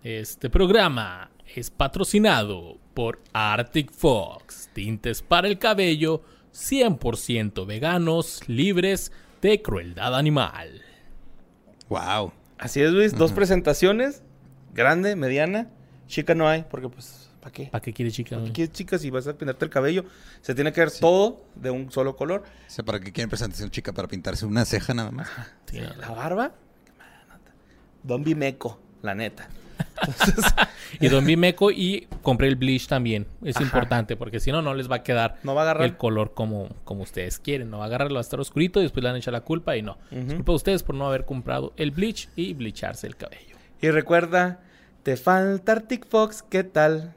Este programa es patrocinado por Arctic Fox, tintes para el cabello 100% veganos, libres de crueldad animal. Wow. Así es, Luis. 2 presentaciones. Grande, mediana. Chica no hay, porque pues, ¿para qué? ¿Para qué quiere chica? ¿Para qué quieres chica si vas a pintarte el cabello? Se tiene que ver todo de un solo color. O sea, ¿para qué quieren presentación chica? ¿Para pintarse una ceja nada más? Sí, La barba. Don Bimeco, la neta. Y Don Bimeco, y compré el bleach también. Es importante porque si no, no les va a quedar no va a agarrar el color como ustedes quieren. No va a agarrarlo, va a estar oscurito y después le van a echar la culpa y no. Es culpa de ustedes por no haber comprado el bleach y bleacharse el cabello. Y recuerda, te falta Arctic Fox, ¿qué tal?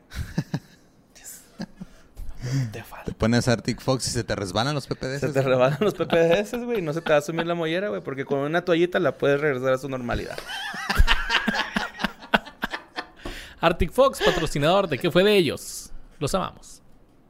Te falta. Te pones Arctic Fox y se te resbalan los PPDs. Se te rebalan los PPDS, güey. No se te va a sumir la mollera, güey. Porque con una toallita la puedes regresar a su normalidad. Arctic Fox, patrocinador de ¿Qué fue de ellos? Los amamos.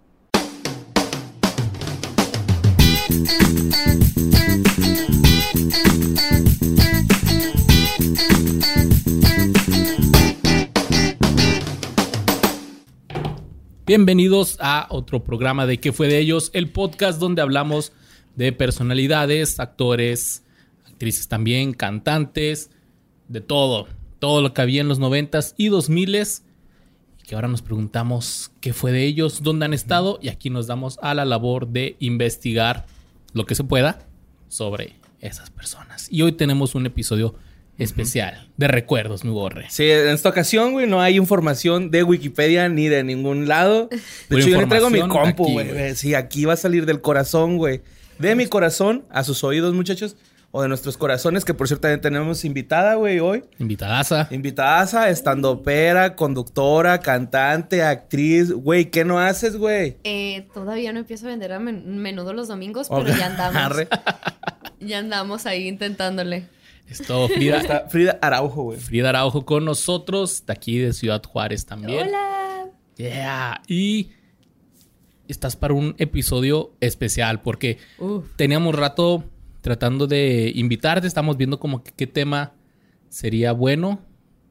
Bienvenidos a otro programa de ¿Qué fue de ellos? El podcast donde hablamos de personalidades, actores, actrices también, cantantes, de todo. Todo lo que había en los 90s y 2000s. Y que ahora nos preguntamos qué fue de ellos, dónde han estado. Y aquí nos damos a la labor de investigar lo que se pueda sobre esas personas. Y hoy tenemos un episodio especial de recuerdos, mi Borre. Sí, en esta ocasión, güey, no hay información de Wikipedia ni de ningún lado. De hecho, yo le traigo mi compu, güey. Sí, aquí va a salir del corazón, güey. De mi corazón a sus oídos, muchachos. O de nuestros corazones, que por cierto también tenemos invitada, güey, hoy. Invitadaza, estandopera, conductora, cantante, actriz. Güey, ¿qué no haces, güey? Todavía no empiezo a vender a menudo los domingos, pero ya andamos. Ya andamos ahí intentándole. Es todo Frida. Está Frida Araujo, güey. Frida Araujo con nosotros, de aquí de Ciudad Juárez también. Hola. Yeah. Y estás para un episodio especial porque teníamos rato tratando de invitarte. Estamos viendo como que qué tema sería bueno.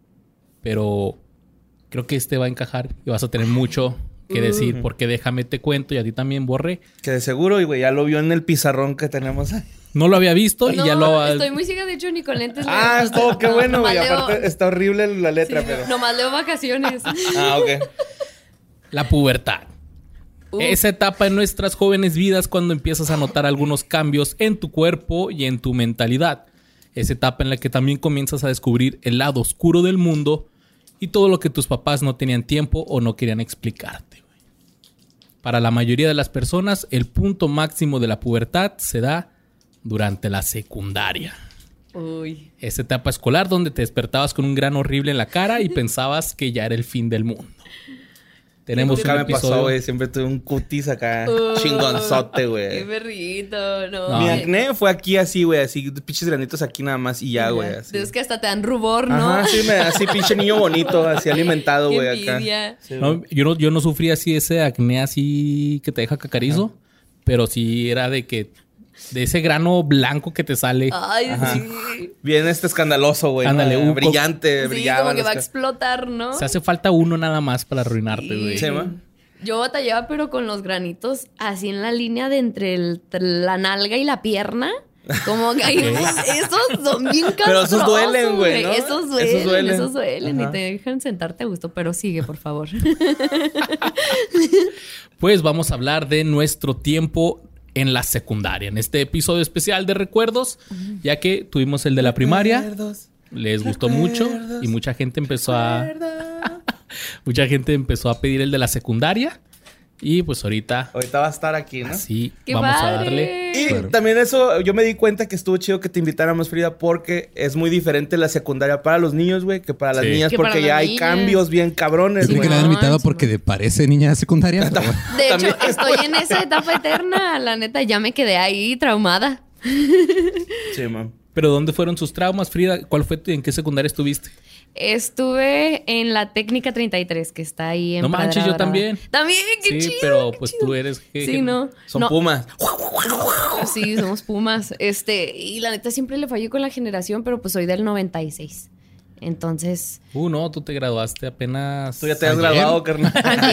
Pero creo que este va a encajar y vas a tener mucho que decir. Porque déjame te cuento, y a ti también, Borre. Que de seguro, güey, ya lo vio en el pizarrón que tenemos ahí. No lo había visto y no, ya lo... Estoy muy ciega, de hecho, ni con lentes. Es todo, qué bueno, güey. Aparte está horrible la letra, sí, pero... Nomás leo vacaciones. Ok. La pubertad. Esa etapa en nuestras jóvenes vidas cuando empiezas a notar algunos cambios en tu cuerpo y en tu mentalidad. Esa etapa en la que también comienzas a descubrir el lado oscuro del mundo y todo lo que tus papás no tenían tiempo o no querían explicarte. Para la mayoría de las personas, el punto máximo de la pubertad se da durante la secundaria. Uy. Esa etapa escolar donde te despertabas con un grano horrible en la cara y pensabas que ya era el fin del mundo. Tenemos Nunca me pasó, güey. Siempre tuve un cutis acá chingonzote, güey. Qué perrito, no. Mi acné fue aquí así, güey. Así, pinches granitos aquí nada más y ya, güey. Es que hasta te dan rubor, ¿no? Ajá, sí, así pinche niño bonito, así alimentado, güey, acá. Sí, no, yo no sufrí así ese acné así que te deja cacarizo. Pero sí era de que... De ese grano blanco que te sale. Ay, sí. Bien escandaloso, güey. Ándale, ¿no? Brillante, sí, brillaba. Como que va a explotar, ¿no? Se hace falta uno nada más para arruinarte, güey. Sí, ¿no? Yo batallaba, pero con los granitos así en la línea de entre la nalga y la pierna. Como que ahí, esos son bien castrosos. Pero esos duelen, güey, ¿no? Esos duelen. Y te dejan sentarte a gusto. Pero sigue, por favor. Pues vamos a hablar de nuestro tiempo en la secundaria. En este episodio especial de recuerdos, ya que tuvimos el de la primaria. Les gustó mucho y mucha gente empezó a pedir el de la secundaria. Y pues ahorita va a estar aquí, ¿no? Así ¡Qué vamos padre! a darle. Y también eso, yo me di cuenta que estuvo chido que te invitáramos, Frida, porque es muy diferente la secundaria para los niños, güey, que para las niñas, porque ya hay cambios bien cabrones, Yo creo que la han invitado porque parece niña de secundaria. De hecho, estoy en esa etapa eterna. La neta, ya me quedé ahí traumada. Sí, mam. Pero ¿dónde fueron sus traumas, Frida? ¿Cuál fue en qué secundaria estuviste? Estuve en la Técnica 33, que está ahí en No manches, yo también. También, qué chido. Sí, pero qué pues chido. tú eres... Sí, no. Son pumas. Sí, somos pumas. Y la neta siempre le falló con la generación, pero pues soy del 96. Entonces... No, tú te graduaste apenas... Tú ya te has graduado, carnal.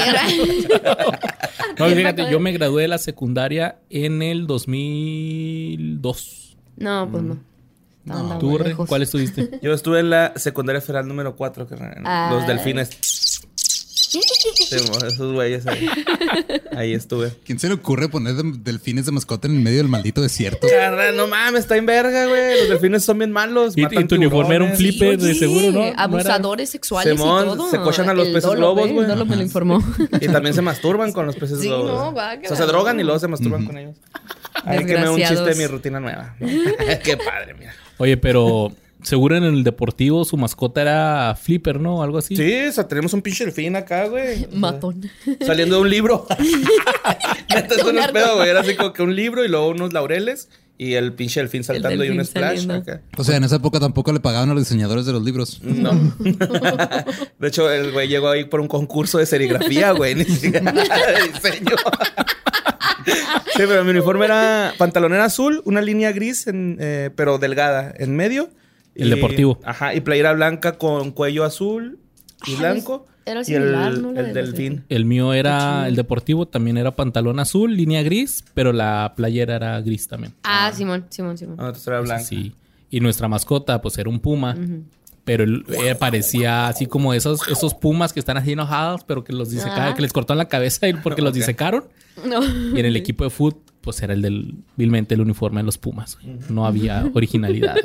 No, fíjate, yo me gradué de la secundaria en el 2002. No, pues no. ¿Tú, cuál estuviste? Yo estuve en la secundaria federal número 4, carnal. Los delfines. Sí, esos güeyes ahí estuve. ¿Quién se le ocurre poner delfines de mascota en el medio del maldito desierto? Carnal, no mames, está en verga, güey. Los delfines son bien malos. Y tu uniforme era un flipper, de seguro, ¿no? Abusadores sexuales Simón, y todo. se cochan a los peces globos, güey. Dolo me lo informó. Y también se masturban con los peces globos. No, o sea, se drogan y luego se masturban con ellos. Hay que me un chiste de mi rutina nueva. Qué padre, mira. Oye, pero... Seguro en el deportivo su mascota era Flipper, ¿no? Algo así. Sí, o sea, tenemos un pinche delfín acá, güey. Matón. Saliendo de un libro. Neta, eso no es pedo, güey. Era así como que un libro y luego unos laureles y el pinche delfín saltando y un splash acá. O sea, en esa época tampoco le pagaban a los diseñadores de los libros. No. De hecho, el güey llegó ahí por un concurso de serigrafía, güey. Ni siquiera de diseño. Sí, pero mi uniforme era pantalonera azul, una línea gris, pero delgada en medio. El deportivo. Ajá, y playera blanca con cuello azul y blanco. Era y similar, el, ¿no? el delfín. El mío era el deportivo, también era pantalón azul, línea gris, pero la playera era gris también. Simón. Ah, entonces era blanca. Sí. Y nuestra mascota, pues era un puma. Pero parecía así como esos pumas que están así enojados, pero que los disecaron, que les cortaron la cabeza porque los disecaron. No. Y en el equipo de fútbol, pues era vilmente el uniforme de los pumas. No había originalidad.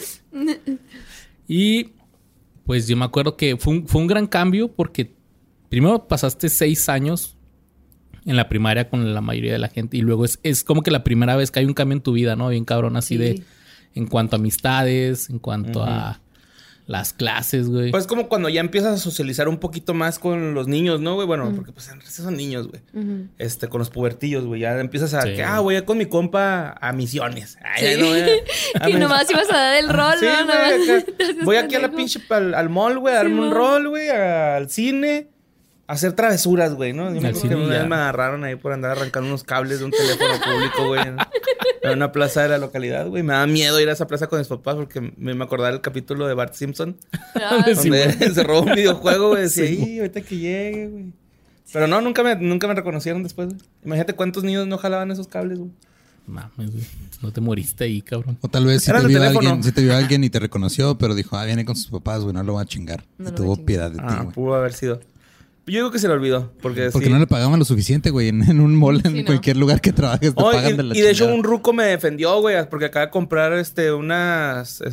Y pues yo me acuerdo que fue un gran cambio porque primero pasaste 6 años en la primaria con la mayoría de la gente y luego es como que la primera vez que hay un cambio en tu vida, ¿no? Bien cabrón, así de en cuanto a amistades, en cuanto a las clases, güey. Pues como cuando ya empiezas a socializar un poquito más con los niños, ¿no, güey? Bueno, porque pues en realidad son niños, güey. Con los pubertillos, güey. Ya empiezas a que, voy a con mi compa a misiones. Ay, no, que nomás ibas a dar el rol, sí, ¿no? Güey, voy aquí a la pinche al mall, güey, a darme un rol, güey, al cine. A hacer travesuras, güey, ¿no? Yo me acuerdo que una vez me agarraron ahí por andar arrancando unos cables de un teléfono público, güey. En una plaza de la localidad, güey. Me daba miedo ir a esa plaza con mis papás porque me acordaba del capítulo de Bart Simpson. Donde se robó un videojuego, güey. Decía, ahorita que llegue, güey. Pero no, nunca me reconocieron después, güey. Imagínate cuántos niños no jalaban esos cables, güey. Mames, güey. No te moriste ahí, cabrón. O tal vez si te vio alguien y te reconoció, pero dijo, viene con sus papás, güey, no lo va a chingar. Y tuvo piedad de ti, güey. Pudo haber sido. Yo digo que se le olvidó. Porque no le pagaban lo suficiente, güey. En un mall, en cualquier lugar que trabajes, te pagan de la chingada. Y de hecho, un ruco me defendió, güey. Porque acaba de comprar unas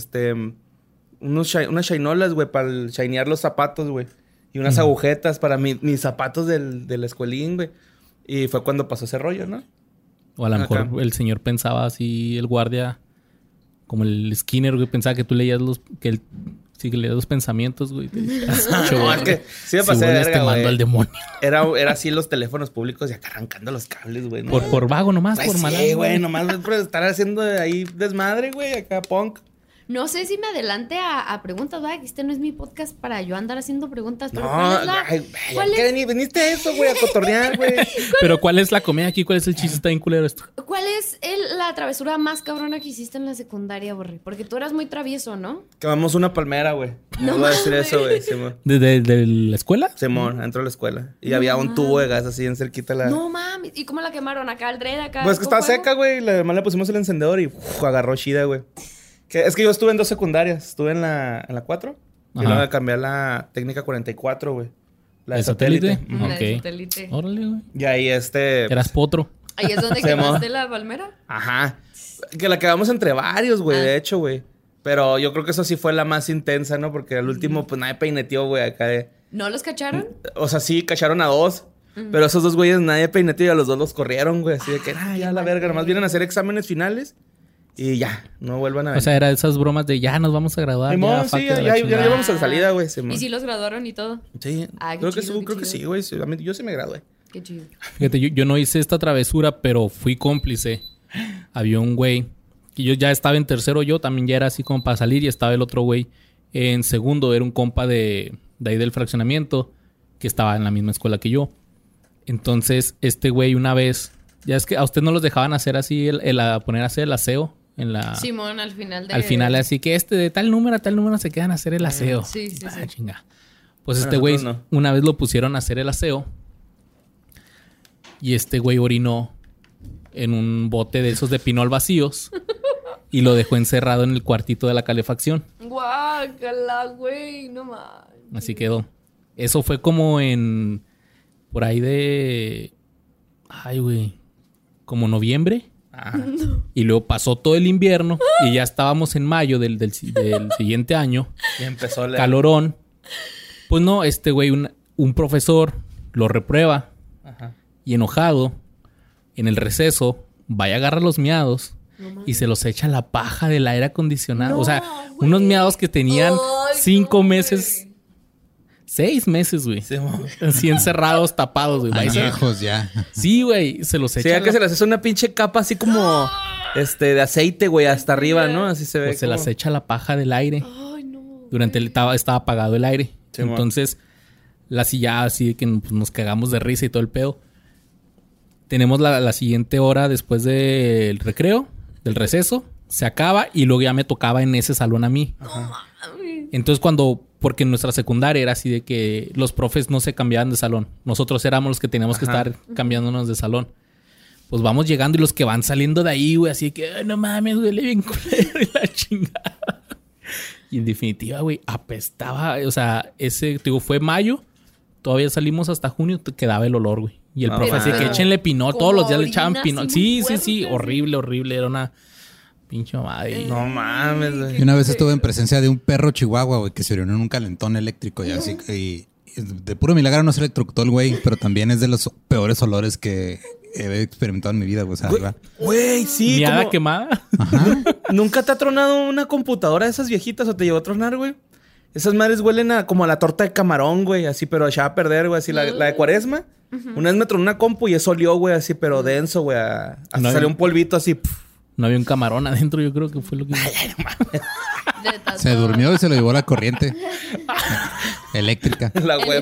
shainolas, güey. Para shinear los zapatos, güey. Y unas agujetas para mis zapatos del escuelín, güey. Y fue cuando pasó ese rollo, ¿no? O a lo mejor el señor pensaba así, el guardia... Como el Skinner, güey. Pensaba que tú leías que leías los pensamientos, güey. No, es que sí me pasé de verga, güey. Al demonio. Era así los teléfonos públicos y acá arrancando los cables, güey. ¿No? Por vago nomás, pues por malandro. Sí, güey. Nomás por estar haciendo ahí desmadre, güey. Acá punk. No sé si me adelante a preguntas, ¿verdad? Que este no es mi podcast para yo andar haciendo preguntas. Pero ¿cuál es viniste a eso, güey? A cotorrear, güey. Pero ¿cuál es la comedia aquí? ¿Cuál es el chiste? Está bien culero esto. ¿Cuál es la travesura más cabrona que hiciste en la secundaria, Borre? Porque tú eras muy travieso, ¿no? Quemamos una palmera, güey. No voy a decir eso, güey. ¿De la escuela? Simón, entró a la escuela. Y había un tubo de gas así en cerquita la... No mames. ¿Y cómo la quemaron? ¿Acá al dred? ¿Acá? Pues que estaba seca, güey. Además le pusimos el encendedor y agarró chida, güey. Es que yo estuve en 2 secundarias. Estuve en la 4. Y luego me cambié a la técnica 44, güey. La de satélite. La de satélite. Órale, güey. Y ahí Eras potro. Ahí es donde quemaste la palmera. Ajá. Que la quedamos entre varios, güey, de hecho, güey. Pero yo creo que eso sí fue la más intensa, ¿no? Porque al último, pues nadie peineteó, güey, acá de... ¿No los cacharon? O sea, sí, cacharon a 2. Pero esos 2 güeyes nadie peineteó y a los 2 los corrieron, güey. Así de que, ya la verga. Nomás vienen a hacer exámenes finales. Y ya, no vuelvan a ver. O sea, era esas bromas de ya nos vamos a graduar. Ya vamos a salida, güey. ¿Y si los graduaron y todo? Sí. Creo que sí, güey. Yo sí me gradué. Qué chido. Fíjate, yo no hice esta travesura, pero fui cómplice. Había un güey que yo ya estaba en tercero, yo también ya era así como para salir, y estaba el otro güey en segundo. Era un compa de ahí del fraccionamiento que estaba en la misma escuela que yo. Entonces, este güey una vez... Ya es que a usted no los dejaban hacer así, poner a hacer el aseo en la... Simón, al final de... Al final, así que de tal número a tal número se quedan a hacer el aseo. Sí. Chinga. Pues este güey, una vez lo pusieron a hacer el aseo. Y este güey orinó en un bote de esos de pinol vacíos. Y lo dejó encerrado en el cuartito de la calefacción. Guácala, güey, no mames. Así quedó. Eso fue como en... Por ahí de... Ay, güey. Como noviembre. Y luego pasó todo el invierno. Y ya estábamos en mayo del siguiente año. Y empezó el calorón. Pues no, este güey, un profesor lo reprueba. Ajá. Y enojado, en el receso, vaya a agarrar los miados y se los echa la paja del aire acondicionado. No, o sea, güey. unos miados que tenían 5 no, meses... 6 meses, güey. Sí, así encerrados, tapados, güey. Añejos ya. Sí, güey. Se los echa. Sí, ya que se les hace una pinche capa así como... de aceite, güey, hasta arriba, ¿no? Así se ve. Pues se las echa la paja del aire. Ay, no. Durante estaba apagado el aire. Sí, entonces, la silla así que pues, nos cagamos de risa y todo el pedo. Tenemos la siguiente hora después del recreo, del receso. Se acaba y luego ya me tocaba en ese salón a mí. Ajá. Entonces porque en nuestra secundaria era así de que los profes no se cambiaban de salón. Nosotros éramos los que teníamos que estar cambiándonos de salón. Pues vamos llegando y los que van saliendo de ahí, güey, así de que, no mames, duele bien culero y la chingada. Y en definitiva, güey, apestaba. O sea, fue mayo. Todavía salimos hasta junio, quedaba el olor, güey. Y el profe así que échenle pinol. Todos los días le echaban pinol. Sí. Horrible. Era una... Pinche madre. No mames, güey. Y una vez estuve en presencia de un perro chihuahua, güey, que se orinó en un calentón eléctrico y así. Y de puro milagro no se electrocutó el güey, pero también es de los peores olores que he experimentado en mi vida, güey. Güey, sí. ¿Miada quemada? Ajá. ¿Nunca te ha tronado una computadora de esas viejitas o te llevó a tronar, güey? Esas madres huelen como a la torta de camarón, güey. Así, pero ya a perder, güey. Así, la de Cuaresma. Una vez me tronó una compu y eso olió, güey, así, pero denso, güey. Hasta salió un polvito así. No había un camarón adentro, yo creo que fue lo que... Se durmió y se lo llevó la corriente eléctrica. La web.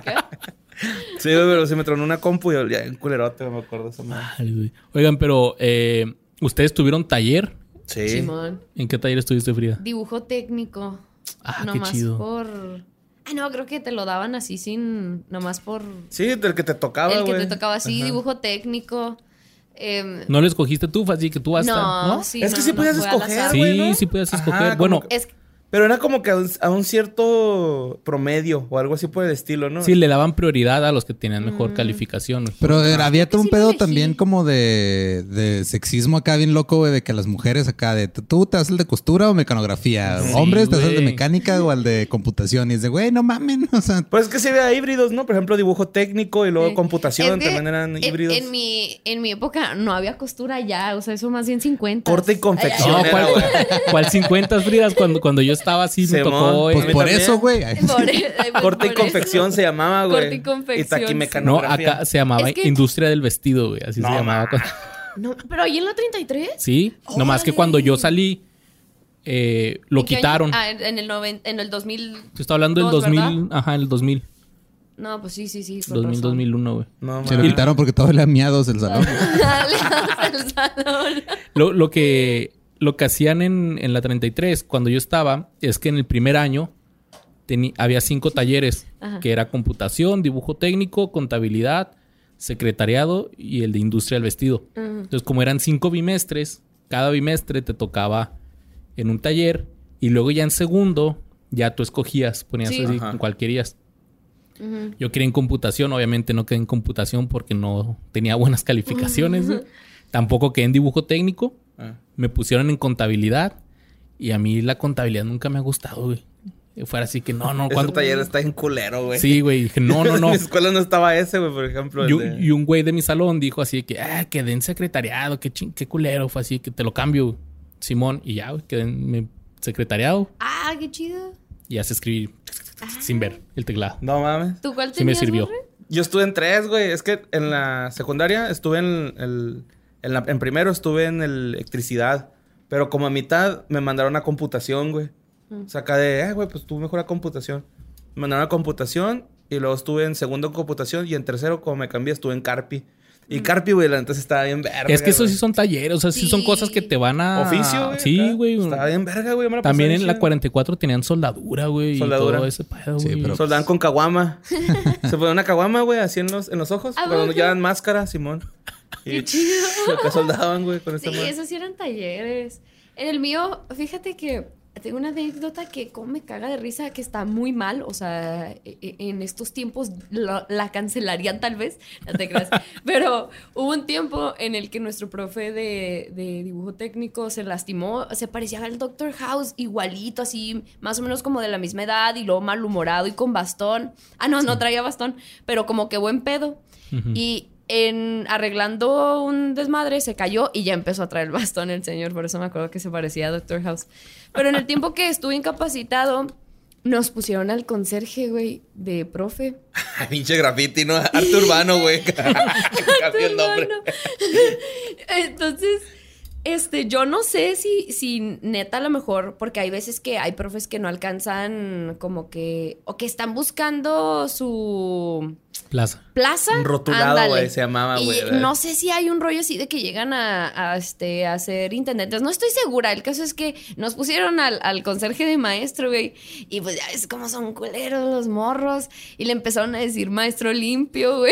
Sí, güey, pero se me tronó una compu y olía en culerote, me acuerdo de esa madre. Oigan, pero ¿ustedes tuvieron taller? Sí. Simón. ¿En qué taller estuviste, Frida? Dibujo técnico. Ah, nomás qué chido. Ay, no, creo que te lo daban así sin... Nomás por... Sí, del que te tocaba, güey. El que te tocaba así, dibujo técnico. ¿No lo escogiste tú? Así que tú vas no, ¿no? sí. Es que sí podías escoger, Sí, güey, ¿no? sí podías escoger. Ajá, bueno, pero era como que a un cierto promedio o algo así por el estilo, ¿no? sí, le daban prioridad a los que tenían mejor calificación. Pero había todo un sí pedo elegí. también como de sexismo acá bien loco, güey, de que las mujeres acá de ¿tú te das el de costura o mecanografía? Sí, Hombres te das el de güey. mecánica o el de computación. Y es de, güey, no mamen, o sea... Pues es que sí había híbridos, ¿no? Por ejemplo, dibujo técnico y luego computación Es que también eran híbridos. En mi época no había costura ya. O sea, eso más bien 50. Corte y confección. No, era, güey. ¿cuál 50 Fridas? Cuando yo estaba así me Simón, tocó... Pues mí por también. eso, güey. Corte y confección se llamaba, güey. Corte y confección, Y No, taquimecanografía. acá se llamaba Es que- industria del vestido, güey. Así No, se llamaba. No, pero ahí en la 33. Sí, nomás que cuando yo salí, lo ¿En qué año? quitaron. Ah, en el 2000. Te estoy hablando del 2000. ¿verdad? Ajá, en el 2000. No, pues sí. 2000, 2001, güey. No, Se lo mames. quitaron porque todavía le miados el salón. el salón. Lo que hacían en la 33, cuando yo estaba, es que en el primer año había 5 talleres, Ajá. que era computación, dibujo técnico, contabilidad, secretariado y el de industria del vestido. Entonces, como eran 5 bimestres, cada bimestre te tocaba en un taller y luego ya en segundo, ya tú escogías, ponías Sí. así Ajá. en cuál querías. Yo quería en computación, obviamente no quedé en computación porque no tenía buenas calificaciones. güey. Tampoco quedé en dibujo técnico. Me pusieron en contabilidad y a mí la contabilidad nunca me ha gustado, güey. Fuera así que no. Ese taller está en culero, güey. Sí, güey. Dije, no. En mi escuela no estaba ese, güey, por ejemplo. Y un güey de mi salón dijo así que, quedé en secretariado, qué culero. Fue así que te lo cambio, güey. Simón. Y ya, güey, quedé en mi secretariado Ah, qué chido. y ya se escribí sin ver el teclado. No mames. ¿Tú cuál Sí me tenías, sirvió. Borre? Yo estuve en 3, güey. Es que en la secundaria estuve en primero estuve en electricidad. Pero como a mitad me mandaron a computación, güey. O sea, acá güey, pues tú mejor a computación. Me mandaron a computación y luego estuve en segundo en computación y en tercero, como me cambié, estuve en Carpi. Y Carpi, güey, la neta estaba bien verga. Es que eso sí son talleres, o sea, sí son cosas que te van a... Oficio, güey. Sí, güey. Estaba bien verga, güey. También en la 44 tenían soldadura, güey. Soldadura. Y todo ese pedo, güey. Sí, pero... Soldaban con caguama. Se ponía una caguama, güey, así en los ojos. Cuando llevaban máscara, Simón. Qué chido. Lo que soldaban, güey, con esta Sí, madre. esos sí eran talleres. En el mío, fíjate que tengo una anécdota que como me caga de risa, que está muy mal. O sea, en estos tiempos la cancelarían tal vez. No te creas. Pero hubo un tiempo en el que nuestro profe de dibujo técnico se lastimó. Se parecía al Dr. House, igualito, así, más o menos como de la misma edad. Y luego malhumorado y con bastón. No traía bastón. Pero como que buen pedo. Uh-huh. Y... arreglando un desmadre, se cayó y ya empezó a traer el bastón el señor. Por eso me acuerdo que se parecía a Dr. House. Pero en el tiempo que estuve incapacitado, nos pusieron al conserje, güey, de profe. Pinche graffiti, ¿no? Arte urbano, güey. Cambió el nombre. Entonces... yo no sé si neta a lo mejor, porque hay veces que hay profes que no alcanzan como que, o que están buscando su... Plaza. Un rotulado, güey, se llamaba, güey. Y no sé si hay un rollo así de que llegan a ser intendentes. No estoy segura. El caso es que nos pusieron al conserje de maestro, güey. Y pues ya ves cómo son culeros los morros. Y le empezaron a decir maestro limpio, güey.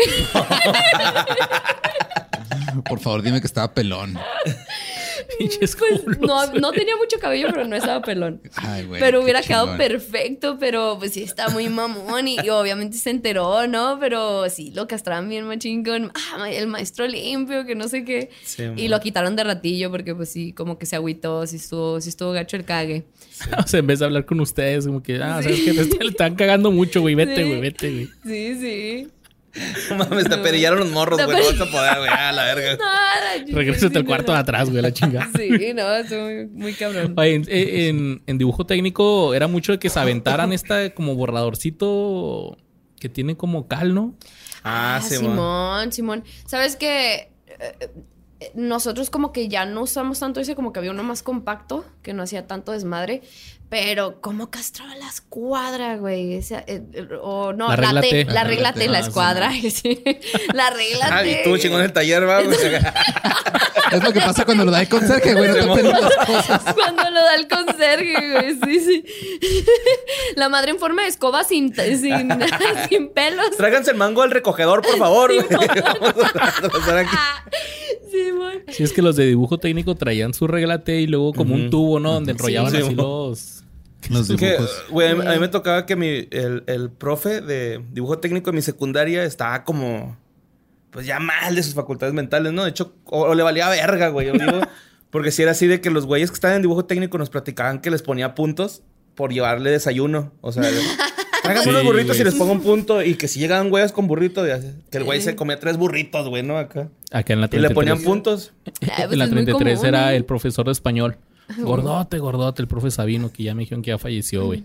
Por favor, dime que estaba pelón. Pues no tenía mucho cabello, pero no estaba pelón. Ay, güey, pero hubiera qué quedado chingón. Perfecto, pero pues sí está muy mamón y obviamente se enteró, ¿no? Pero sí, lo castraban bien machín con el maestro limpio, que no sé qué. Sí, y lo quitaron de ratillo porque pues sí, como que se agüitó, sí estuvo gacho el cague. O sea, en vez de hablar con ustedes, como que, ¿sabes qué? Te están cagando mucho, güey. Vete, güey. Sí. Mames, te perillaron los morros, güey. No vas a poder, güey. A la verga. Regrésate al cuarto de atrás, güey, la chingada. Sí, no, estuvo muy cabrón. Oye, en dibujo técnico era mucho de que se aventaran esta como borradorcito que tiene como cal, ¿no? Simón. ¿Sabes qué? Nosotros como que ya no usamos tanto ese, como que había uno más compacto que no hacía tanto desmadre, pero cómo castraba la escuadra, güey. La regla T. La regla T, la escuadra. Sí. La regla T. Y tú chingón el taller, va, güey. Es lo que pasa cuando lo da el conserje, güey. No te pelas las cosas. Cuando lo da el conserje, güey. Sí. La madre en forma de escoba sin pelos. Tráiganse el mango al recogedor, por favor, güey. Vamos a pasar aquí. Sí, man. Sí, es que los de dibujo técnico traían su regla T y luego como un tubo, ¿no? Donde enrollaban así los dibujos. Güey, a mí me tocaba que el profe de dibujo técnico de mi secundaria estaba como... Pues ya mal de sus facultades mentales, ¿no? De hecho, o le valía verga, güey. Yo digo, porque si era así de que los güeyes que estaban en dibujo técnico nos platicaban que les ponía puntos por llevarle desayuno. O sea, tráiganme unos burritos y les pongo un punto. Y que si llegaban güeyes con burrito, que el güey se comía 3 burritos, güey, ¿no? Acá en la 33. Y le ponían puntos. Pues en la 33 era el profesor de español. Gordote, el profe Sabino, que ya me dijeron que ya falleció, güey.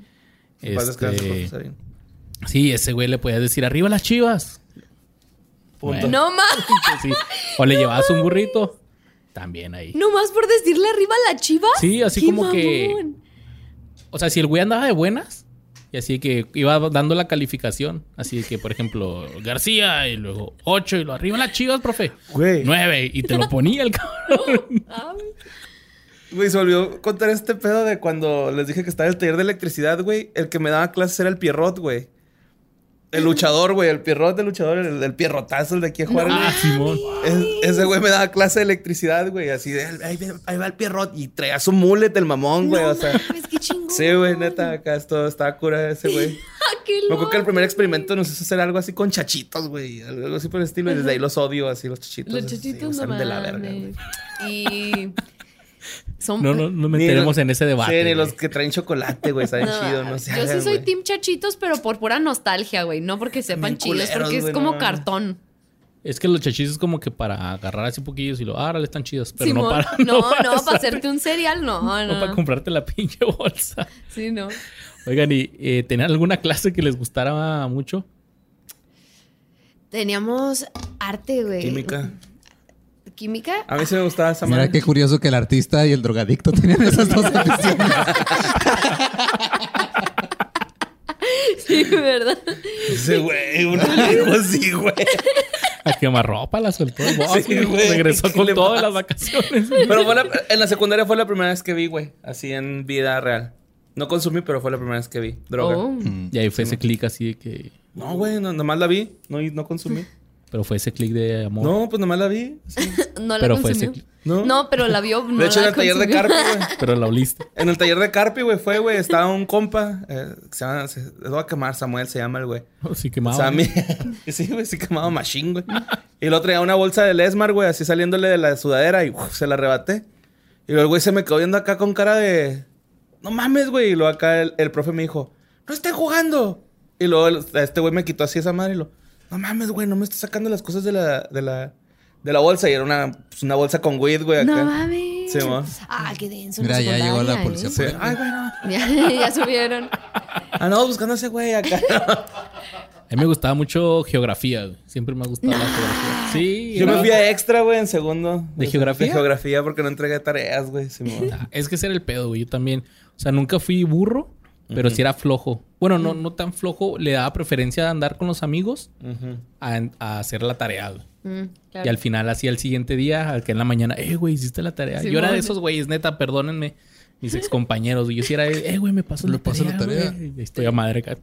Sí, ese güey le podía decir, arriba las Chivas. Punto. No más. Sí. O le llevabas un burrito. También ahí. No más por decirle arriba a la Chivas. Sí, así ¡Qué como mamón! que... O sea, si el güey andaba de buenas, y así que iba dando la calificación. Así que, por ejemplo, García, y luego 8, y lo arriba las Chivas, profe. Güey. 9, y te lo ponía el cabrón. Güey, se volvió a contar este pedo de cuando les dije que estaba en el taller de electricidad, güey. El que me daba clases era el Pierrot, güey. El luchador, güey. El Pierrot del luchador. El pierrotazo, el de aquí a jugar. Simón. Ese güey me daba clase de electricidad, güey. Así de, ahí va el Pierrot. Y traía su mullet, el mamón, güey. O sea, qué chingón. sí, güey, neta. Acá esto estaba cura ese güey. Qué Me acuerdo que el primer experimento nos hizo hacer algo así con chachitos, güey. Algo así por el estilo. Y desde ahí los odio, así, los chachitos. Los chachitos sí, no de la verga, mames. Y... No meteremos en ese debate. Sí, ni los que traen chocolate, güey. Saben chido, no sé. Yo sí soy team chachitos, pero por pura nostalgia, güey. No porque sepan chidos, porque es como cartón. Es que los chachitos es como que para agarrar así poquillos y ahora le están chidos. Pero Simón, no para... No, para hacerte un cereal, no. No para comprarte la pinche bolsa. Sí, no. Oigan, ¿y tenían alguna clase que les gustara mucho? Teníamos arte, güey. ¿Química? A mí sí me gustaba esa Mira madre. qué curioso que el artista y el drogadicto tenían esas dos aficiones. Sí, ¿verdad? Ese güey, uno dijo así, güey. A quemarropa la soltó el boss. Sí, güey. Regresó ¿Qué con le todas pasa? las vacaciones. Pero en la secundaria fue la primera vez que vi, güey. Así en vida real. No consumí, pero fue la primera vez que vi droga. Oh. Y ahí fue ese clic así de que... No, güey, nomás la vi. No consumí. Pero fue ese clic de amor. No, pues nomás la vi. Sí. No la Pero fue consumió. ese- No. No, pero la vio. No De hecho, en la el taller de consumió. Carpi, güey. Pero la oliste. En el taller de Carpi, güey, estaba un compa. Que se llama... Les voy a quemar, Samuel se llama el güey. Sí quemado. Sammy. Sí, güey, sí quemado machine, güey. Y el otro traía una bolsa de Lesmar, güey, así saliéndole de la sudadera y se la arrebaté. Y luego el güey se me quedó viendo acá con cara de... No mames, güey. Y luego acá el profe me dijo... ¡No estén jugando! Y luego este güey me quitó así esa madre y lo... No mames, güey, no me estás sacando las cosas de la bolsa. Y era una bolsa con weed, güey, acá. No mames. Sí, mo. Ah, qué denso. Mira, en la ya llegó la secundaria, policía. Sí. Ay, güey, no. Ya subieron. Andamos buscando a ese güey acá. A mí me gustaba mucho geografía, güey. Siempre me ha gustado la geografía. Sí. Yo era- me fui a extra, güey, en segundo. ¿De geografía? De geografía porque no entregué tareas, güey. Sí, mo. Es que ese era el pedo, güey. Yo también... O sea, nunca fui burro, pero sí era flojo. Bueno, no tan flojo. Le daba preferencia a andar con los amigos Ujú. a hacer la tarea, güey. Claro. Y al final, así al siguiente día, al que en la mañana, güey, hiciste la tarea. Sí, Yo era de mon. esos güeyes, neta, perdónenme, mis excompañeros. Yo sí era, güey, me pasó la tarea. Güey. Y estoy a madre acá.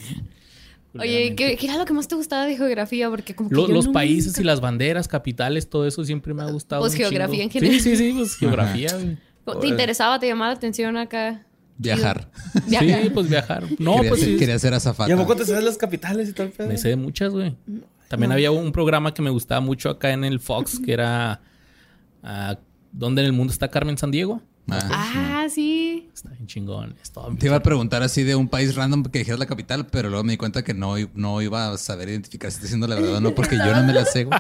Oye, ¿qué era lo que más te gustaba de geografía? Porque como que yo Los nunca- países y las banderas, capitales, todo eso siempre me ha gustado. Pues un geografía chingo. en general. Sí, pues geografía, güey. ¿Te interesaba? ¿Te llamaba la atención acá? Viajar. Viajar. Sí, pues viajar. No, quería, pues ser, sí. quería ser ¿Y azafata. a poco te sabes las capitales y todo el pedo? Me sé de muchas, güey. También había un programa que me gustaba mucho acá en el Fox, que era... ¿Dónde en el mundo está Carmen Sandiego? Ah, sí. Está bien chingón. Es todo Te iba a preguntar así de un país random que dijeras la capital, pero luego me di cuenta que no iba a saber identificar si estoy diciendo la verdad o no, porque yo no me la sé, güey.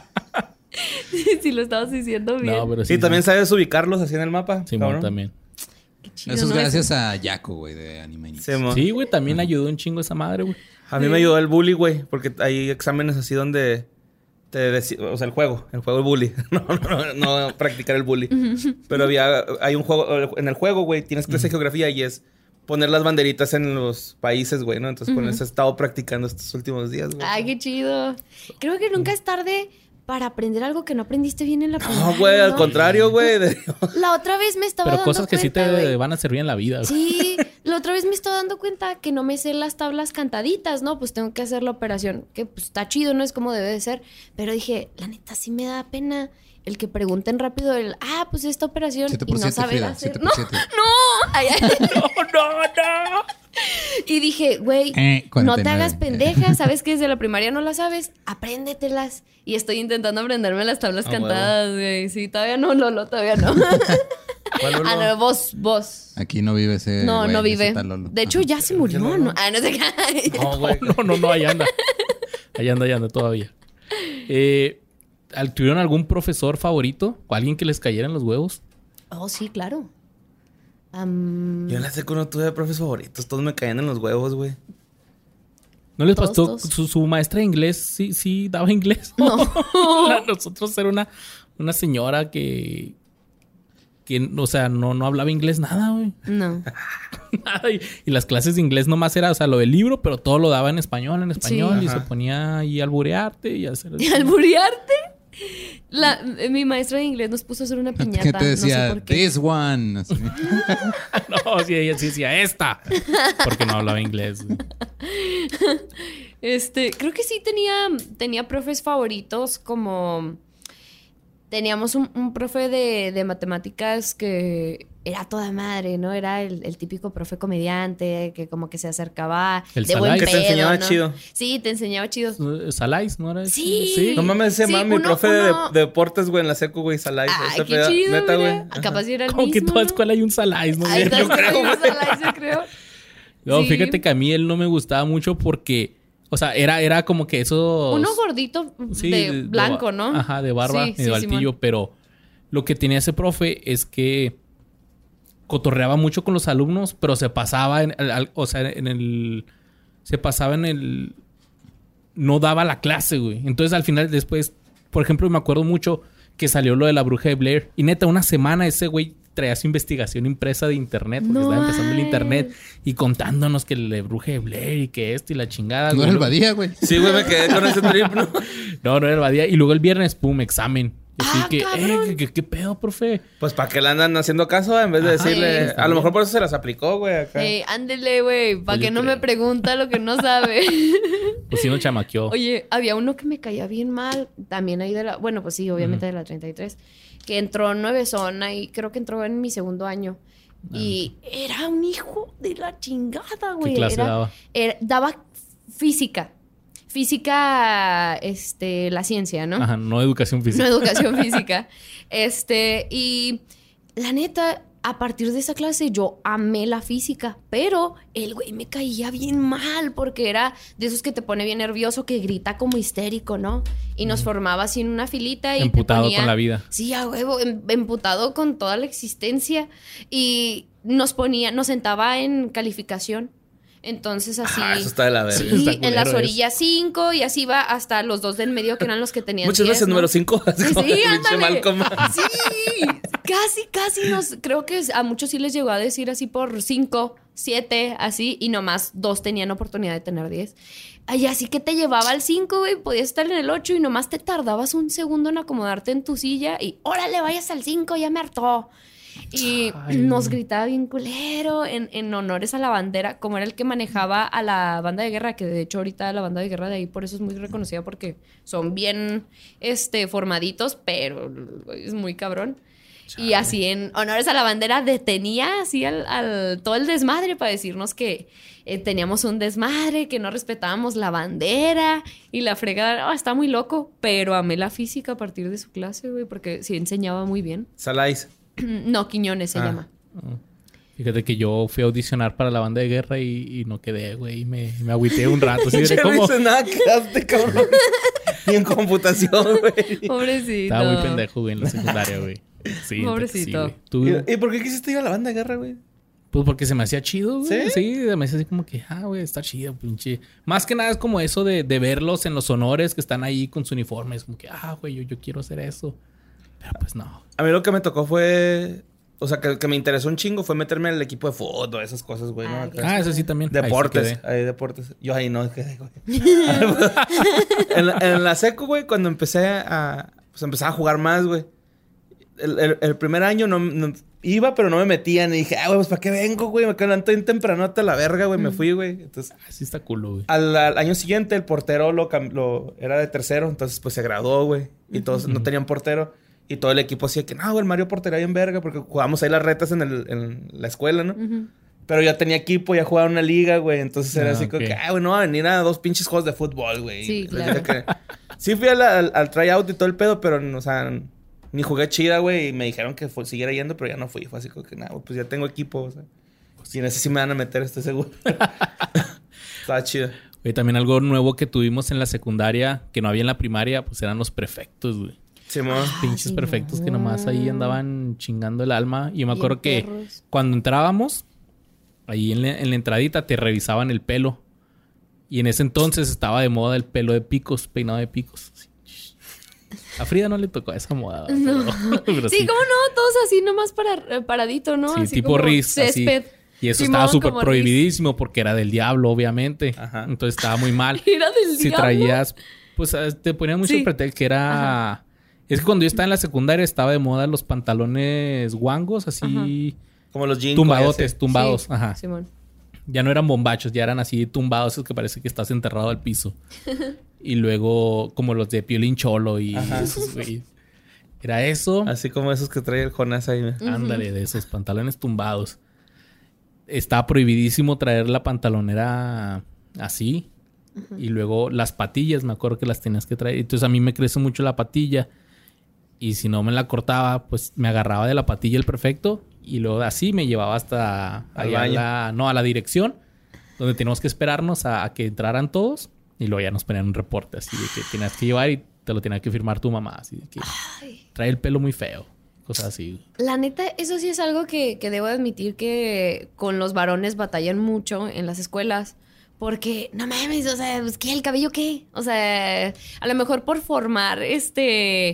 Sí, lo estabas diciendo bien. No, pero sí. Y también sabes ubicarlos así en el mapa. Sí, cabrón. también. Qué chido, Eso es ¿no? gracias a Yaco, güey, de Anime News. Sí, mo. Sí, güey, también ayudó un chingo esa madre, güey. A mí me ayudó el bully, güey, porque hay exámenes así donde o sea, el juego bully. No practicar el bully. Pero hay un juego, en el juego, güey, tienes clase de geografía y es poner las banderitas en los países, güey, ¿no? Entonces, con eso he estado practicando estos últimos días, güey. Ay, qué chido. Creo que nunca es tarde para aprender algo que no aprendiste bien en la primaria. No, güey, al ¿no? contrario, güey. La otra vez me estaba Pero dando cosas que sí cuenta, te güey. van a servir en la vida, güey. Sí, la otra vez me estaba dando cuenta que no me sé las tablas cantaditas, ¿no? Pues tengo que hacer la operación, que pues está chido, ¿no? Es como debe de ser. Pero dije, la neta sí me da pena el que pregunten rápido pues esta operación 7 y por no 7, saber Frida. hacer. 7 No, por 7. no. Ay, ay. No. Y dije, güey, no 49. te hagas pendeja, sabes que desde la primaria no las sabes, apréndetelas. Y estoy intentando aprenderme las tablas Ah, cantadas, güey. Sí, todavía no, Lolo, todavía no. ¿Cuál, Lolo? No, vos. Aquí no vive ese. No, güey, no ese vive. tal Lolo. De hecho, ya se murió, no, ¿no? no. No sé qué. No, güey. No, ahí anda. Ahí anda todavía. ¿Tuvieron algún profesor favorito? ¿O alguien que les cayera en los huevos? Oh, sí, claro. Yo en la secu no tuve profes favoritos. Todos me caían en los huevos, güey. ¿No les Todos, pasó? todos. Su maestra de inglés sí daba inglés. No. Nosotros era una señora que o sea, no hablaba inglés nada, güey. No. Nada. Y las clases de inglés nomás era, o sea, lo del libro, pero todo lo daba en español. Sí. Y Ajá. se ponía ahí a alburearte y a hacer... ¿Y alburearte? Mi maestra de inglés nos puso a hacer una piñata. ¿Qué te decía? No sé por qué. This one. Así. No, sí, ella sí decía esta. Porque no hablaba inglés. güey. Creo que sí tenía profes favoritos, como teníamos un profe de matemáticas que era toda madre, ¿no? Era el típico profe comediante que como que se acercaba El de buen Salai. Que te pedo, enseñaba ¿no? chido. Sí, te enseñaba chido. Salais, ¿no era eso? Sí. No mames, se Sí, llama mi uno- profe uno- de deportes, güey, en la secu, güey, Salai. Ay, Ese qué pedo, chido, neta, güey. mira. Capaz si era el Como mismo, que en toda ¿no? escuela hay un Salais, ¿no? Ahí está, Yo creo, sí, güey. Salai, yo creo. No, Sí. fíjate que a mí él no me gustaba mucho porque... O sea, era como que esos... Uno gordito Sí, de blanco, ¿no? Ajá, de barba, Sí, medio sí, altillo. Simón. Pero lo que tenía ese profe es que cotorreaba mucho con los alumnos, pero se pasaba no daba la clase, güey. Entonces, al final, después... Por ejemplo, me acuerdo mucho que salió lo de la bruja de Blair. Y neta, una semana ese güey traía su investigación impresa de internet, porque estaba empezando el internet y contándonos que el bruje de Blair y que esto y la chingada. No era el Badía, güey. Sí, güey, me quedé con ese trip, ¿no? No era el Badía. Y luego el viernes, pum, examen. Así que, ¿qué pedo, profe? Pues para que le andan haciendo caso en vez de decirle... A lo mejor por eso se las aplicó, güey, acá. Ándele, güey, para que no me pregunta lo que no sabe. Pues sí nos chamaqueó. Oye, había uno que me caía bien mal, también ahí de la... Bueno, pues sí, obviamente de la 33, que entró nuevezona y creo que entró en mi segundo año. Y era un hijo de la chingada, güey. ¿Qué clase daba? Daba física. Física, la ciencia, ¿no? Ajá, no educación física. No educación física. Y la neta, a partir de esa clase yo amé la física, pero el güey me caía bien mal porque era de esos que te pone bien nervioso, que grita como histérico, ¿no? Y nos formaba así en una filita y emputado te ponía, con la vida. Sí, a huevo, emputado con toda la existencia. Y nos sentaba en calificación. Entonces así... eso está de la verga. Sí, en las orillas 5 y así va hasta los 2 del medio que eran los que tenían Muchas 10, veces ¿no? número 5. Sí, ándale. Sí, casi creo que a muchos sí les llegó a decir así por 5, 7, así, y nomás 2 tenían oportunidad de tener 10. Ay, así que te llevaba al 5, güey, podías estar en el 8 y nomás te tardabas un segundo en acomodarte en tu silla y órale, vayas al 5, ya me hartó. Y nos gritaba bien culero en honores a la bandera, como era el que manejaba a la banda de guerra, que de hecho ahorita la banda de guerra de ahí por eso es muy reconocida porque son bien formaditos, pero es muy cabrón. Chale. Y así en honores a la bandera detenía así al todo el desmadre para decirnos que teníamos un desmadre, que no respetábamos la bandera y la fregada. Está muy loco, pero amé la física a partir de su clase, güey, porque sí enseñaba muy bien. Salais. No, Quiñones se llama. Fíjate que yo fui a audicionar para la banda de guerra y no quedé, güey. Me agüité un rato. ¿Sí? No hice nada, quedaste, cabrón. Ni en computación, güey. Pobrecito. Estaba muy pendejo, güey, en la secundaria, güey. Sí, pobrecito. Sí, ¿Y por qué quisiste ir a la banda de guerra, güey? Pues porque se me hacía chido, güey. ¿Sí? Sí, me hacía así como que, güey, está chido, pinche. Más que nada es como eso de verlos en los honores que están ahí con su uniforme. Es como que, güey, yo quiero hacer eso. Pero pues no. A mí lo que me tocó fue... O sea, que me interesó un chingo fue meterme en el equipo de fútbol, esas cosas, güey, ¿no? Eso sí también. Deportes. Ahí deportes. Yo ahí no quedé, güey. en la seco, güey, cuando empecé a jugar más, güey. El primer año no iba, pero no me metían. Y dije, güey, pues ¿para qué vengo, güey? Me quedé bien temprano hasta la verga, güey. Me fui, güey. Entonces... Así está culo, güey. Al año siguiente, el portero era de tercero. Entonces, pues, se graduó, güey. Y todos no tenían portero. Y todo el equipo decía que, no, güey, el Mario portera bien verga. Porque jugábamos ahí las retas en la escuela, ¿no? Pero ya tenía equipo, ya jugaba en una liga, güey. Entonces era así como que, güey, no va a venir a 2 pinches juegos de fútbol, güey. Sí, claro. Sí fui al tryout y todo el pedo, pero, o sea... Ni jugué chida, güey, y me dijeron que siguiera yendo, pero ya no fui. Fue así como que, pues ya tengo equipo, o sea. Y en ese sí me van a meter, estoy seguro. Estaba chido. Oye, también algo nuevo que tuvimos en la secundaria, que no había en la primaria, pues eran los prefectos, güey. Sí, pinches prefectos que nomás ahí andaban chingando el alma. Y yo me acuerdo que cuando entrábamos, ahí en la entradita te revisaban el pelo. Y en ese entonces estaba de moda el pelo de picos, peinado de picos. A Frida no le tocó esa moda. No. Pero sí, ¿cómo no? Todos así nomás paradito, ¿no? Sí, así tipo Riz. Césped. Y eso estaba súper prohibidísimo porque era del diablo, obviamente. Ajá. Entonces estaba muy mal. ¿Era del diablo? Si traías... Pues te ponían mucho pretexto que era... Ajá. Es que cuando yo estaba en la secundaria estaba de moda los pantalones guangos, así... Ajá. Como los jeans. Tumbados. Sí. Ajá. Simón. Ya no eran bombachos, ya eran así tumbados, esos que parece que estás enterrado al piso. Y luego, como los de Piolín Cholo y esos, güey. Era eso. Así como esos que trae el Jonás ahí. Ándale, de esos pantalones tumbados. Estaba prohibidísimo traer la pantalonera así. Y luego las patillas, me acuerdo que las tenías que traer. Entonces a mí me crece mucho la patilla. Y si no me la cortaba, pues me agarraba de la patilla el prefecto. Y luego así me llevaba hasta allá a la dirección. Donde teníamos que esperarnos a que entraran todos. Y luego ya nos ponían un reporte así de que tenías que llevar y te lo tenía que firmar tu mamá. Así de que trae el pelo muy feo. Cosas así. La neta, eso sí es algo que debo admitir que con los varones batallan mucho en las escuelas. Porque, no mames, o sea, pues, ¿qué? ¿El cabello qué? O sea, a lo mejor por formar